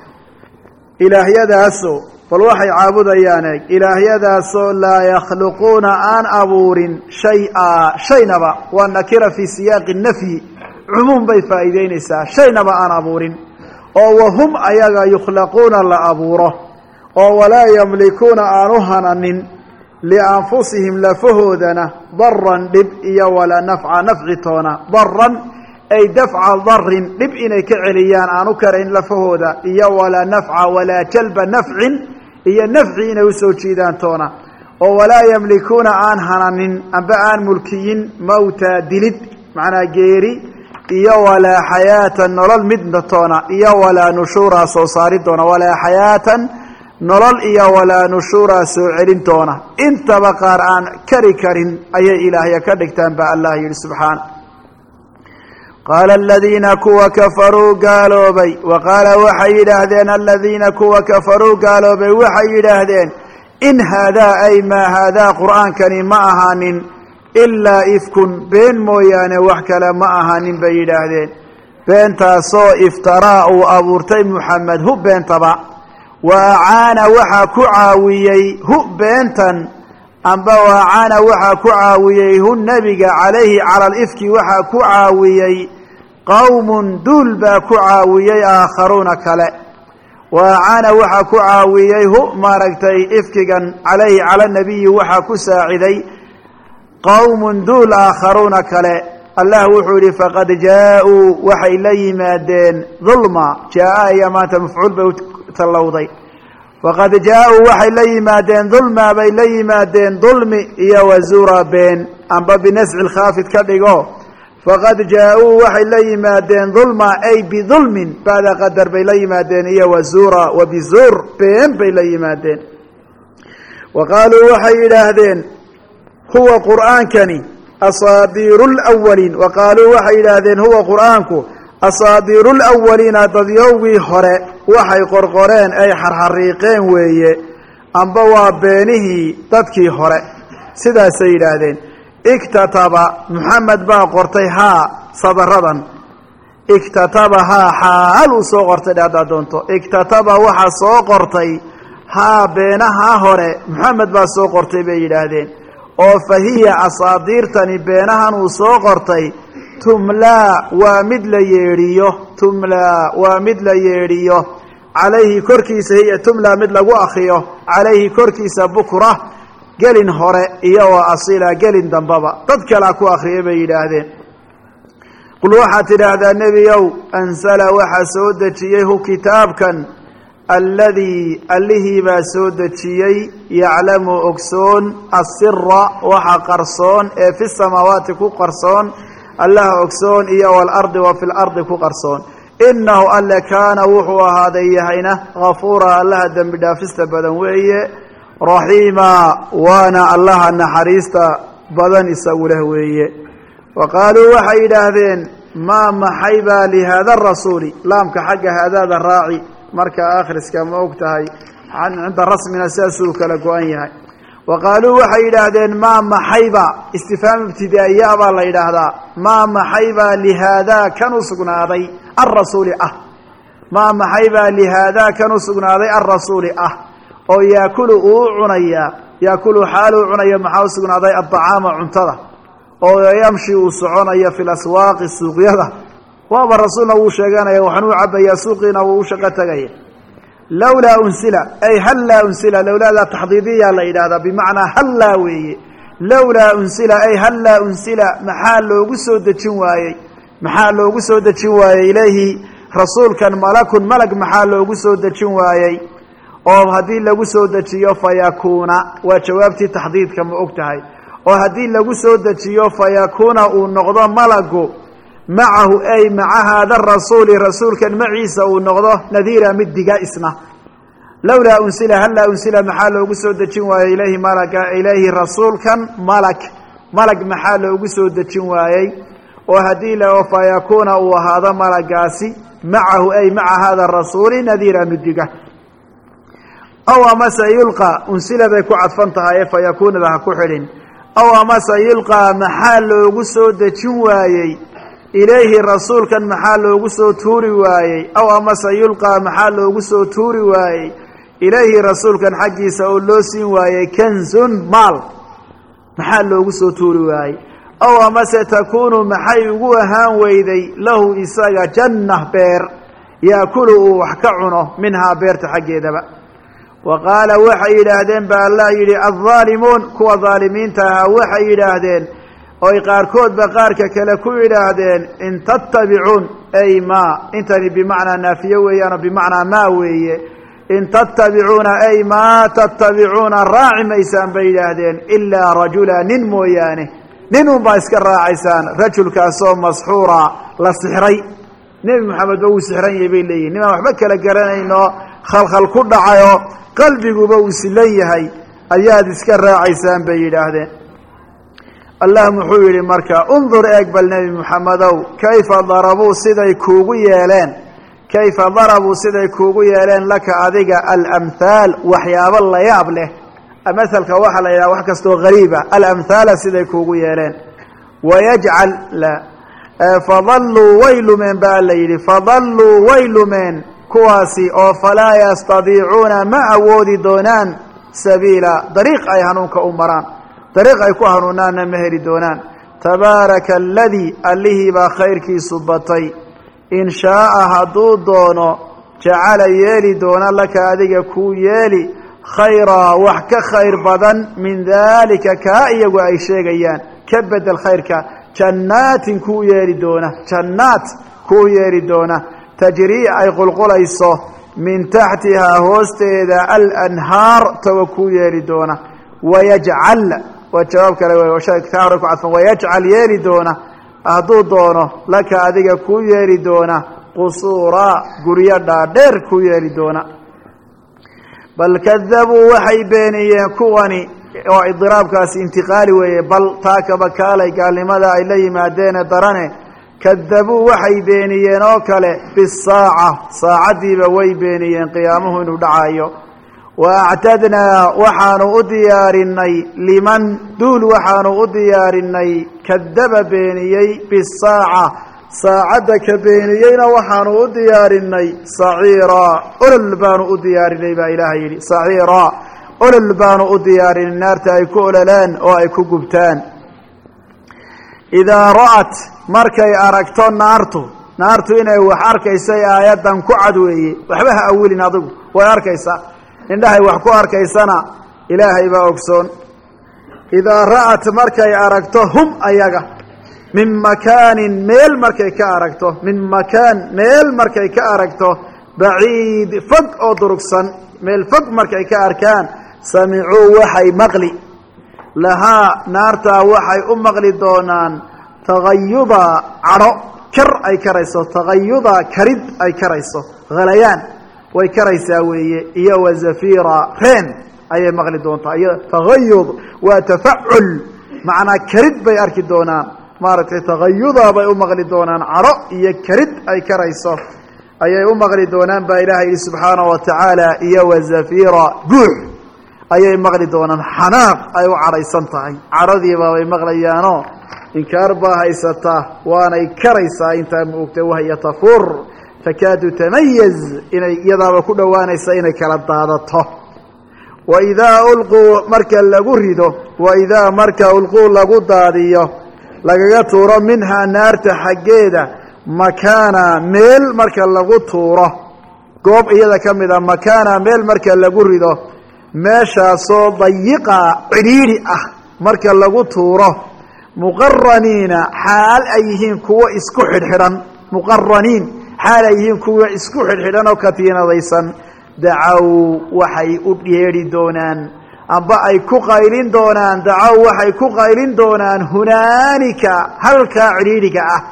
ilaahyadaasoo bal waxay caabudayaan eeg ilaahyadaasoo laa yakhluquuna aan abuurin shay-a shaynaba waa nakira fii siyaaqi nafyi cumuum bay faa'iideynaysaa shaynaba aan abuurin oo wahum ayaga yukhlaquuna la abuuro oo walaa yamlikuuna aan u hananin lianfusihim lafahoodana daran dhib iyo walaa nafca nafcitoona daran ay dafca darin dhib inay ka celiyaan aan u karayn lafahooda iyo walaa nafca walaa jalba nafcin iyo nafci inay usoo jiidaan toona oo walaa yamlikuuna aan hananin amba aan mulkiyin mawta dilid macnaa geeri iyo walaa xayaatan nolol midna toona iyo walaa nushuuraa soo saari doona walaa xayaatan nolol iyo walaa nushuuraa soo celin doona intaba qaar aan kari karin ayay ilaahya ka dhigtaan baa allah yidhi subxaana qaala aladiina kuwa kafaruu gaaloobay wa qaala waxay yidhaahdeen aladiina kuwa kafaruu gaaloobay waxay yidhaahdeen in haadaa ay maa haadaa qur'aankani ma ahaanin ilaa ifkun been mooyaane wax kale ma ahaanin bay yidhaahdeen beentaasoo iftaraa uu abuurtay muxamed hu beentaba wa acaana waxaa ku caawiyey hu beentan amba wa acaana waxaa ku caawiyey hu nebiga calayhi cala alifki waxaa ku caawiyey qowmun duul baa ku caawiyey aakharuuna kale wa acaana waxaa ku caawiyey hu maaragtay ifkigan calayhi cala nabiyi waxaa ku saaciday qowmun duul aakharuuna kale allah wuxuu yihi faqad jaa-uu waxay la yimaadeen dulma jaa-a iyo maanta mafcuul bay u tallowday faqad jaa-uu waxay la yimaadeen dulma bay la yimaadeen dulmi iyo wazuura been amba binasci lkhaafid ka dhigo faqad jaa-uu waxay la yimaadeen dulma ay bidulmin bacda qadar bay la yimaadeen iyo wazuura wa bizuur been bay la yimaadeen wa qaaluu waxay yidhaahdeen huwa qur'aankani asaadiiru lwaliin wa qaaluu waxay yidhaahdeen huwa qur'aanku asaadiiru lwaliina dadyowgii hore waxay qorqoreen ay xarxariiqeen weeye amba waa beenihii dadkii hore sidaasay yidhaahdeen iktataba muxamed baa qortay haa sadaradan اكتتبها حال سو قرتي هذا دونتو اكتتبها waxa soo qortay ha beenaha hore Muhammad baa soo qortay bay yiraahdeen oo fahiya asaadirtani beenahan uu soo qortay tumla waa mid la yeeriyo عليه korkiisa hiya tumla mid lagu akhiyo عليه korkiisa bukra gelin hore iyo asila gelin dambaba dad kala ku akhriyay bay yiraahdeen qul waxa tiraahda nabiyow ansala waxa soo dajiyay kitaabkan alladhi ba soo dajiyay ya'lamu ogsoon as-sirra waxa qarsoon ee fi samawati ku qarsoon allah ogsoon iyo wal ardi wa fil ardi ku qarsoon innahu alla kana wuxuu ahaaday yahayna ghafuura allah dambi dhaafista badan weeye rahiima waana allah naxariista badan isagu leh weeye وقالوا waxay yiraahdeen ma maxayba li hada ar-rasuuli laamka xagga hadaada raaci marka akhriska ma ogtahay inta rasmina saasu kala go'an yahay وقالوا waxay yiraahdeen ma maxayba istifhaam ibtidaaiya baa la yiraahdaa ma maxayba li hada kan usugnaaday ar-rasuuli ma maxayba li hada kan usugnaaday ar-rasuuli oo yaakulu yaakulu xaalu cunaya maxaa usugnaaday at-ta'ama cuntada oo yamshi uu soconaya fil aswaaq suuqyada waaba rasuulna uu sheeganaya waxaan uu cabaya suuqina uu shaqo tagay lawla unsila ay halla unsila lawla la tahdhidiya la ilaada bimaana halla weeye lawla unsila ay halla unsila maxaa loogu soo dajin waayay ilaahi rasuulkan malakun malag maxaa loogu soo dajin waayay oo hadii lagu soo dajiyo fayakuna waa jawaabtii tahdhiidka ma ogtahay oo hadii lagu soo dajiyo fayakuna uu noqdo malagu macahu ay maca hada rasuulkan maciisa uu noqdo nadiira midiga isna lawla unsila halla unsila maxaa loogu soo dajin waayay ilaahi rasuulkan malag maxaa loogu soo dajin waayay oo hadii la fayakuna uu ahaado malagaasi macahu ay maca hada rasuuli nadiira midiga aw ama sayulqa unsila bay ku cadfantahay fayakuna ha ku xidhin aw ama sayulqa maxaa loogu soo dajin waayay ilaahi rasuulkan maxaa loogu soo tuuri waayay aw ama sayulqa maxaa loogu soo tuuri waayay ilaahi rasuulkan xaqiisa oo loo siin waayay kanzun maal maxaa loogu soo tuuri waayay aw ama satakunu maxay ugu ahaan weyday lahu isaga jannah beer yaakulu wax ka cuno minha beerta xageedaba وقال waxay yiraahdeen ba Allah yiri az-zalimun kuwa zaalimiinta waxay yiraahdeen oo qaarkood ba qaarka kale ku yiraahdeen in tattabi'un ay ma intani bimaana nafiya weeyana bimaana ma weeye in tattabi'una ay ma tattabi'una raa'imaysan bay yiraahdeen illa rajulanin mooyaane ninun ba iska raacisan rajulkaasoo masxura la sixray nabi maxamed uu sixran yahay leeyahay nima waxba kala garanayno khalkhal ku dhacayo qalbiguba uu silan yahay ayaad iska raacisan bay yiraahdeen Allah muxuu yiri marka undur eegbal nabi maxamedow kayfa darabu siday kuugu yeeleen laka adiga al-amthal waxyaabo la yaab leh amathalka waxa la yiraahdaa wax kasto qariiba al-amthal siday kuugu yeeleen wayaj'al la fadallu waylumen ba la yiri fadallu waylumen kuwaasi oo falaa yastadiicuuna ma awoodi doonaan sabiila dariiq ay hanuunka u maraan dariiq ay ku hanuunaana ma heli doonaan tabaaraka alladii allihi baa khayrkiisu batay in shaaa hadduu doono jacala yeeli doona laka adiga kuu yeeli khayraa wax ka khayr badan min daalika kaa iyagu ay sheegayaan ka bedel khayrka jannaatin kuu yeeli doona jannaat kuu yeeli doona تجري أي قلقليصه من تحتها هوستيدا الأنهار توكو يريدونه ويجعل وجواب كلا وشاك تعرف عفوا ويجعل يريدونه أهدو دونه لك أذيك كو يريدونه قصورا قريدا دير كو يريدونه بل كذبوا وحي بيني كواني وإضراب كاس انتقالي بل تاك بكالي قال لماذا إلي ما دين دراني كذبوا وحي بينيين وكله بالساعة ساعدي بوي بينيين قيامه ندعايو واعتدنا وحانو أديارني لمن دول وحانو أديارني كذب بينيي بالساعة saacadda ka beeniyeyna waxaanu u diyaarinay saciiraa olol baanu u diyaarinay baa ilaahay yidhi saciiraa olol baanu u diyaarinay naarta ay ku ololaan oo ay ku gubtaan idaa ra'at markay aragto naartu inay wax arkaysay aayaddan ku cad weeye waxba ha awilin adigu way arkaysaa indhahay wax ku arkaysana ilaahay baa ogsoon idaa ra'at markay aragto hum ayaga min makaanin meel markay ka aragto min makaan meel markay ka aragto baciid fog oo durugsan meel fog markay ka arkaan samicuu waxay maqli lahaa naartaa waxay u maqli doonaan tagayudaa cadho kar ay karayso tagayudaa karid ay karayso halayaan way karaysaa weeye iyo wa zafiira reen ayay maqli doontaa iyo tagayud waa tafacul macnaa karid bay arki doonaan maaragtay tagayudaa bay u maqli doonaan cadho iyo karid ay karayso ayay u maqli doonaan baa ilaahay yidhi subxaanahu wa tacaala iyo wa zafiira guux ayay maqli doonaan xanaaq ay u cadhaysan tahay cadhadiibaabay maqlayaanoo inkaar baa haysataa waanay karaysaa intaa maogta wahya tafuur takaadu tamayaz inay iyadaaba ku dhowaanaysa inay kala daadato waidaa ulquu marka lagu rido waidaa marka ulquu lagu daadiyo lagaga tuuro minhaa naarta xaggeeda makaana meel marka lagu tuuro goob iyada ka mid a makaana meel marka lagu rido meeshaasoo dayiqa cidhiidhi ah marka lagu tuuro muqaraniina xaal ay yihiin kuwo isku xidhxidhan muqaraniin xaal ay yihiin kuwo isku xidhxidhan oo katiinadaysan dacaw waxay u yeedhi doonaan amba ay ku qaylin doonaan dacaw waxay ku qaylin doonaan hunaalika halkaa cidhiidhiga ah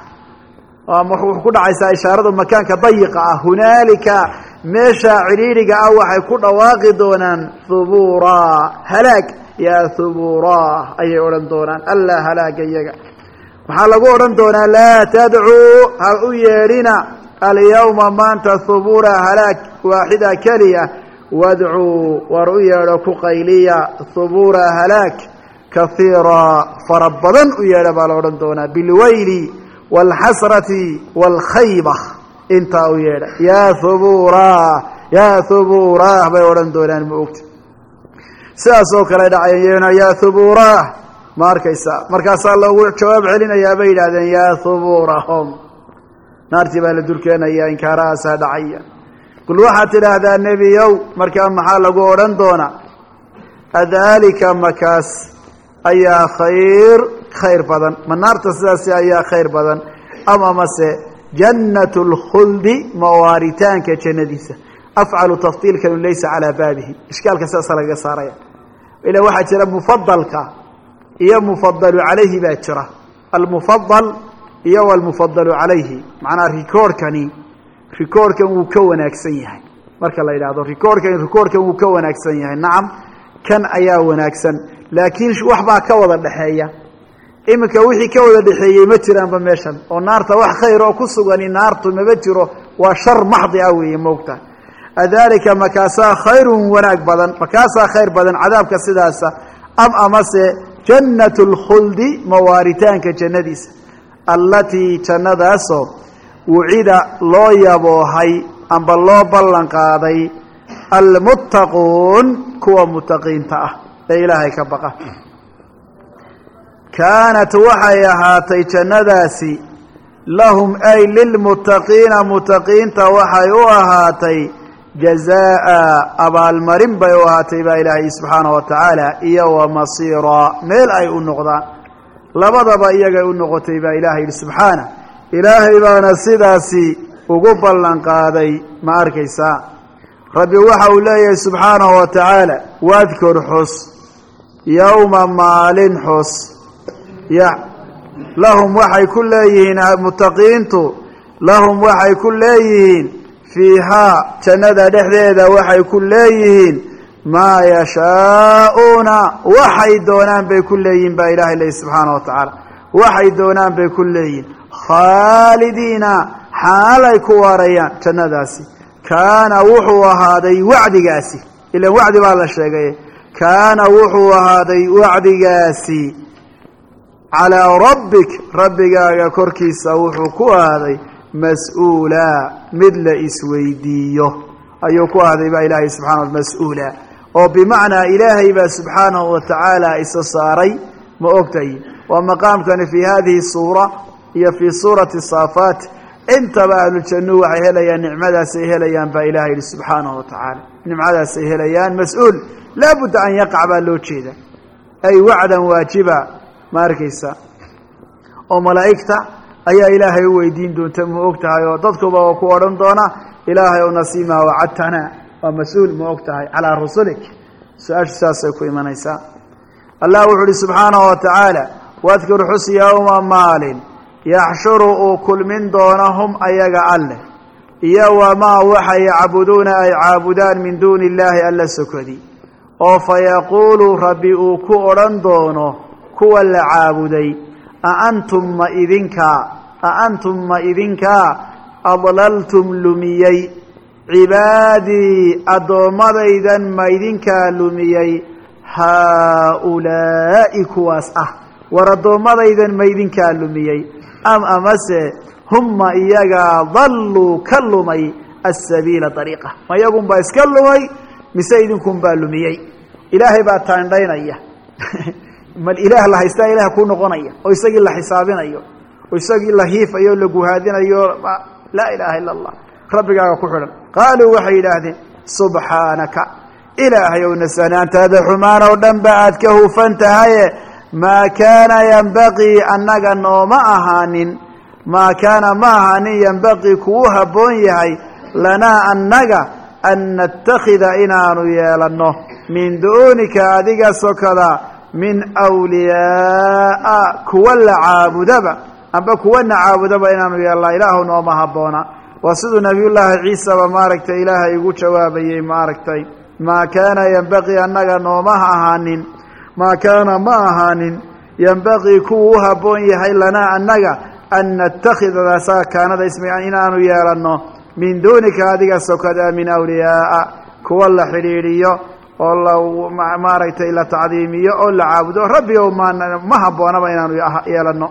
wuxuu ku dhacaysaa ishaaradu makaanka dayiqa ah hunaalika meeshaa cidhiidhiga ah waxay ku dhawaaqi doonaan hubuuraa halaag yaa hubuuraa ayay odhan doonaan allaa halaaga iyaga waxaa lagu odhan doonaa laa tadcuu ha u yeedhina alyawma maanta hubuura halaag waaxida keliya wadcuu war u yeedho ku qayliya hubuura halaag kahiiraa fara badan u yeedha baa la odhan doonaa bilwayli waalxasrati waalkhayba intaa u yeedha yaa hubuuraa bay odhan doonaan ma ogta sidaas oo kale dhacayena yaa hubuuraa ma arkaysaa markaasaa loogu jawaab celinayaa bay yidhahdeen yaa hubuurahom naartii baa la durkeenayaa inkaarahaasaa dhacaya kul waxaad tidhaahdaa nebiyow markaa maxaa lagu odhan doonaa adaalika makaas ayaa khayr badan ma naarta sidaasi ayaa khayr badan ama mase jannatu lkhuldi mawaaritaanka jannadiisa afcalu tafdiilkanu laysa calaa baabihi ishkaalka sidaasa lagaga saaraya ila waxaa jira mufadalka iyo mufadalu calayhi baa jira almufadal iyo walmufadalu calayhi macnaa rikoorhkan wuu ka wanaagsan yahay marka la yidhaahdo rikoorhkan wuu ka wanaagsan yahay nacam kan ayaa wanaagsan laakiin wax baa ka wada dhexeeya iminka wixii ka wada dhexeeyey ma jiraanba meeshan oo naarta wax khayr oo ku sugani naartu maba jiro waa shar maxdi ah weeye moogta adaalika makaasaa khayrun wanaag badan makaasaa khayr badan cadaabka sidaasa amase jannatu lkhuldi mawaaritaanka jannadiisa allatii jannadaasoo wucida loo yaboohay amba loo ballan qaaday almuttaquun kuwa mutaqiinta ah ee ilaahay ka baqa kaanat waxay ahaatay jannadaasi lahum ay lilmuttaqiina mutaqiinta waxay u ahaatay jazaa'a abaalmarin bay u ahaatay baa ilaahay subxaanahu wa tacaala iyo wa masiiraa meel ay u noqdaan labadaba iyagay u noqotay baa ilaahay yidhi subxaana ilaahay baana sidaasi ugu ballan qaaday ma arkaysaa rabbi waxa uu leeyahay subxaanahu wa tacaala wadkur xus yowma maalin xus lahum waxay ku leeyihiin mutaqiintu lahum waxay ku leeyihiin fiihaa jannada dhexdeeda waxay ku leeyihiin maa yashaa'uuna waxay doonaan bay ku leeyihiin baa ilahay leeyahy subxaana wa tacaala waxay doonaan bay ku leeyihiin khaalidiina xaalay ku waarayaan jannadaasi kaana wuxuu ahaaday wacdigaasi ilan wacdi baa la sheegay kaana wuxuu ahaaday wacdigaasi calaa rabbik rabbigaaga korkiisa wuxuu ku ahaaday mas-uulaa mid la isweydiiyo ayuu ku ahday baa ilaahay subxana wa mas-uula oo bimacnaa ilaahay baa subxaanahu wa tacaala isa saaray ma ogtahay waa maqaamkani fii hadihi suura iyo fii suurati saafaat intaba ahlujannuhu waxay helayaan nicmadaasay helayaan baa ilahay yihi subxaanahu wa tacaala nimcadaasay helayaan mas-uul laabudda an yaqac baa loo jeeda ay wacdan waajiba ma arkaysa oo malaa'igta ayaa ilaahay u weydiin doonta ma og tahay oo dadkuba oo ku odhan doona ilaahay ow nasiimaa wacadtana waa mas-uul ma og tahay calaa rusulik su-aashu saasay ku imanaysaa allah wuxuu uhi subxaanahu wa tacaala wadkur xus yowma maalin yaxshuru uu kulmin doono hum ayaga alleh iyo wamaa waxa yacbuduuna ay caabudaan min duuni illaahi alla sokodi oo fayaquulu rabbi uu ku odhan doono kuwa la caabuday aantum ma idinkaa adlaltum lumiyey cibaadii addoommadaydan ma idinkaa lumiyey haaulaa'i kuwaas ah war addoommadaydan ma idinkaa lumiyey am amase humma iyagaa dalluu ka lumay asabiila dariiqa ma iyagunbaa iska lumay mise idinkunbaa lumiyey ilaahay baa taandhaynaya mal ilaah la haystaa ilaah kuu noqonaya oo isagii la xisaabinayo oo isagii la hiifayo o la guhaadinayo laa ilaaha illa allah rabbigaaga ku xidhan qaaluu waxay yidhaahdeen subxaanaka ilaahay ow nasanaantaada xumaan oo dhan ba aad ka hufan tahaye maa kaana yanbaqii annaga nooma ahaanin maa kaana ma ahaanin yanbaqii kuwu habboon yahay lanaa annaga an nattakhida inaanu yeelanno min duunika adiga sokada min wliyaaa kuwa la caabudaba amba kuwana caabudaba inaanu yeelnaa ilaahu nooma habboona waa siduu nabiyullaahi ciisaba maaragtay ilaahay igu jawaabayey maaragtay maa kaana yanbaqii annaga noomaha ahaanin maa kaana ma ahaanin yanbaqii kuwa u habboon yahay lanaa annaga an nattakhidadaasaa kaanada ismiga inaanu yeelanno min duunika adiga sokada min awliyaaa kuwa la xidhiidhiyo oo la maaragtay la tacdiimiyo oo la caabudo rabbi ow ma habboonaba inaanu yeelanno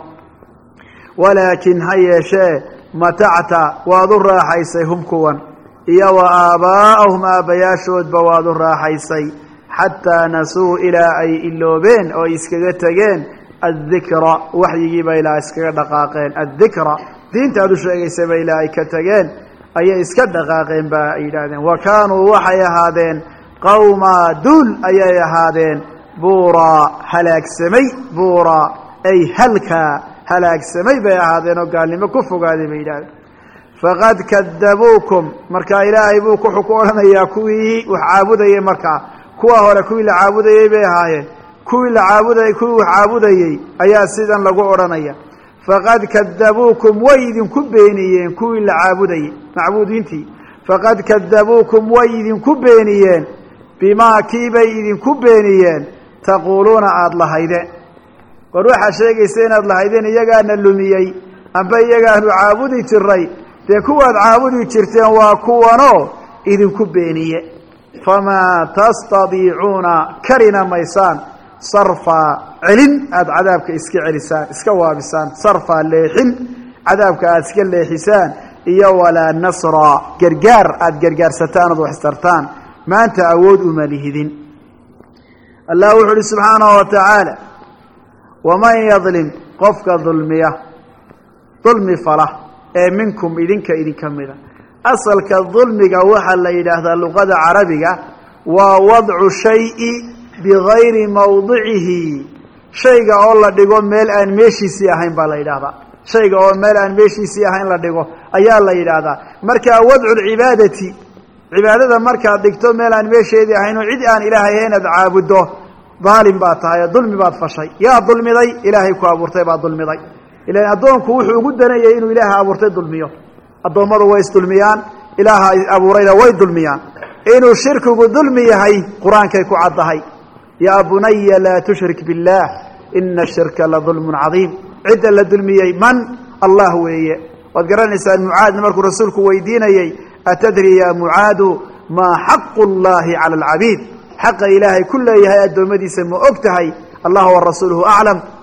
walaakin ha yeeshee matacta waad u raaxaysay hum kuwan iyo wa aabaa'ahum aabbayaashoodba waad u raaxaysay xataa nasuu ilaa ay iloobeen oo ay iskaga tegeen addikra waxyigiiba ilaa iskaga dhaqaaqeen addikra diinta aad u sheegaysayba ilaa ay ka tegeen ayay iska dhaqaaqeen ba ay yidhaahdeen wa kaanuu waxay ahaadeen qawmaa duul ayay ahaadeen buuraa halaagsamay buuraa ay halkaa halaagsamay bay ahaadeen oo gaalnimo ku fogaaday bay yidhahdeen faqad kadabuukum markaa ilaahay buu ku odhanayaa kuwii wax caabudayey markaa kuwa hore kuwii la caabudayey bay ahaayeen kuwii wax caabudayey ayaa sidan lagu odhanaya faqad kadabuukum way idinku beeniyeen kuwii la caabudayey macbuudiintii faqad kadabuukum way idinku beeniyeen bimaa kiibay idinku beeniyeen taquuluuna aada lahaydeen war waxaa sheegaysa inaad lahaydeen iyagaana lumiyey amba iyagaanu caabudi jiray dee kuwaad caabudi jirteen waa kuwanoo idinku beeniye famaa tastadiicuuna karina maysaan sarfaa celin aada cadaabka iska celisaan iska waabisaan sarfaa leexin cadaabka aada iska leexisaan iyo walaa nasraa gargaar aada gargaarsataan ood wax istartaan maanta awood uma lihidin allah wuxuu uhi subxaanahu wa tacaala waman yadlim qofka dulmiya dulmi fala ee minkum idinka mida asalka dulmiga waxaa la yidhaahdaa luqada carabiga waa wadcu shayi bigayri mawdicihi shayga oo la dhigo meel aan meeshiisii ahayn baa la yidhahdaa shayga oo meel aan meeshiisii ahayn la dhigo ayaa la yidhaahdaa markaa wadcu lcibaadati cibaadada markaad dhigto meel aan meesheedii ahayn oo cid aan ilaahay ahayn aad caabuddo daalim baad tahay oo dulmi baad fashay yaa dulmiday ilaahay ku abuurtay baa dulmiday ilan addoonku wuxuu ugu danayay inuu ilaaha abuurtay dulmiyo addoommadu way isdulmiyaan ilaaha abuurayna way dulmiyaan inuu shirkigu dulmi yahay qur-aankay ku caddahay yaa bunaya laa tushrik biاllaah ina ashirka la dulmun cadiim cidda la dulmiyey man allah weeye waad garanaysaan mucaadna markuu rasuulku weydiinayey atadri ya mucaadu maa xaqu llahi cala alcabiid xaqa ilaahay ku leeyahay addoommadiisa ma og tahay allah wa rasuuluhu aclam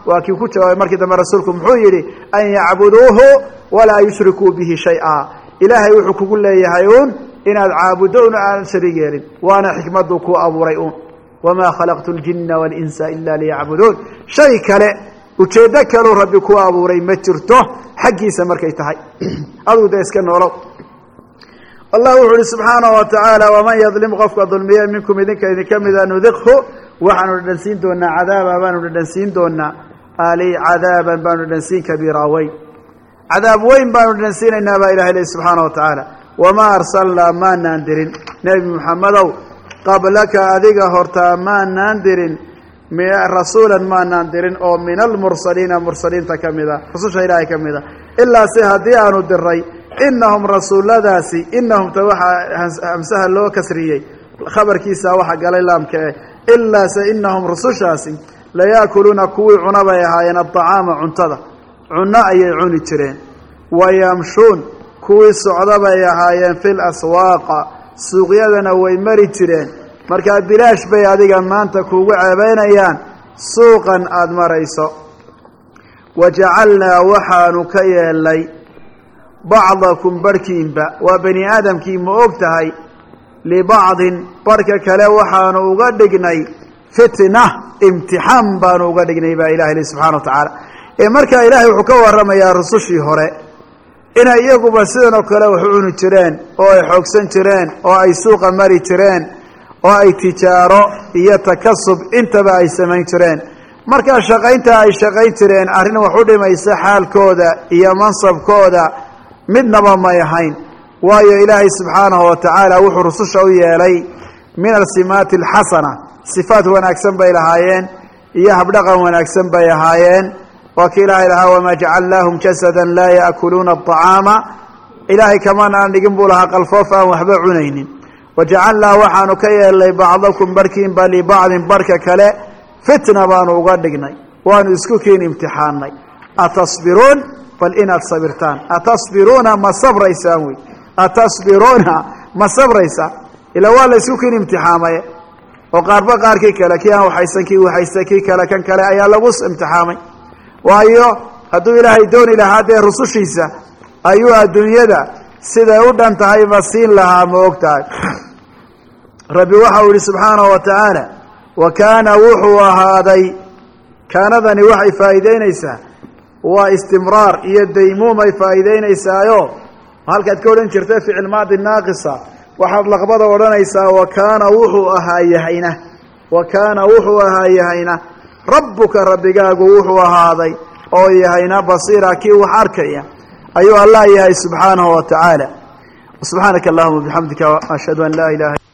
waa kii ku jawaabay markii dambe rasuulku muxuu yidhi an yacbuduuhu walaa yushrikuu bihi shay-a ilaahay wuxuu kugu leeyahay uun inaad caabuddo un aan shariig yeelin waana xikmaduu ku abuuray uun wamaa khalaqtu ljinna waalinsa ila liyacbuduun shay kale ujeeddo kaluu rabbi ku abuuray ma jirto xaggiisa markay tahay adugu dee iska noolow allah wuxuu uhi subxaanahu watacaala waman yadlim qofka dulmiye minkum idinka mida nudiqhu waxaanu dhadhansiin doonaa cadaaba baanu dhadhansiin doonaa ali cadaaban baanu dhadhansiin kabiira weyn cadaab weyn baanu dhadhansiinaynaa baa ilahay lehi subxaana wa tacaala wamaa arsalnaa maanaan dirin nebi muxamedow qablaka adiga hortaa maanaan dirin rasuulan maanaan dirin oo min almursaliina mursaliinta ka mida rususha ilaahay ka mida ilaa se haddii aanu diray inahum rasuuladaasi inahum ta waxaa hamsaha loo kasriyey khabarkiisa waxa galay laamka eh ilaa se inahum rusushaasi layaakuluuna kuwii cuna bay ahaayeen adacaama cuntada cunno ayay cuni jireen wayamshuun kuwii socda bay ahaayeen fi laswaaqa suuqyadana way mari jireen markaa bilaash bay adiga maanta kuugu ceebaynayaan suuqan aada marayso wajacalnaa waxaanu ka yeelnay bacdakum barhkiinba waa bani aadamkii ma og tahay libacdin barhka kale waxaanu uga dhignay fitna imtixaan baanu uga dhignay baa ilahay li subxana wa tacaala markaa ilaahay wuxuu ka warramayaa rusushii hore inay iyaguba sidan oo kale wax u cuni jireen oo ay xoogsan jireen oo ay suuqa mari jireen oo ay tijaaro iyo takasub intaba ay samayn jireen markaa shaqaynta ay shaqayn jireen arrin wax u dhimaysa xaalkooda iyo mansabkooda midnaba may ahayn waayo ilaahay subxaanahu wa tacaala wuxuu rususha u yeelay min alsimaati alxasana sifaat wanaagsan bay lahaayeen iyo habdhaqan wanaagsan bay ahaayeen waa kii ilaahay lahaa wamaa jacalnaahum jasadan laa yaakuluuna aطacaama ilaahay kamanaan dhigin buu lahaa qalfoof aan waxba cunaynin wajacalnaa waxaanu ka yeelnay bacdakum barhkiinba libacdin barhka kale fitna baanu uga dhignay waanu isku kiin imtixaanay atasbiruun bal inaad sabirtaan atasbiruuna ma sabraysaan wey atasbiruuna ma sabraysaan ilaa waa la isku kiin imtixaamay oo qaarba qaarkii kale kii aan waxaysan kii waxaysta kii kale kan kale ayaa lagu imtixaamay waayo hadduu ilaahay dooni lahaa dee rusushiisa ayuu adduunyada siday u dhan tahay ma siin lahaa ma og tahay rabbi waxau yihi subxaanahu wa tacaala wa kaana wuxuu ahaaday kaanadani waxay faa'iideynaysaa waa istimraar iyo daymuumay faa'iideynaysaayo halkaad ka odhan jirta ficil maadi naaqisa waxaad laqbada odhanaysaa wa kaana wuxuu ahaa yahayna wa kaana wuxuu ahaa yahayna rabbuka rabbigaagu wuxuu ahaaday oo yahayna basiira kii wax arkaya ayuu allah yahay subxaanahu wa tacaala subxaanaka allahuma bixamdika ashhadu an laa ilaha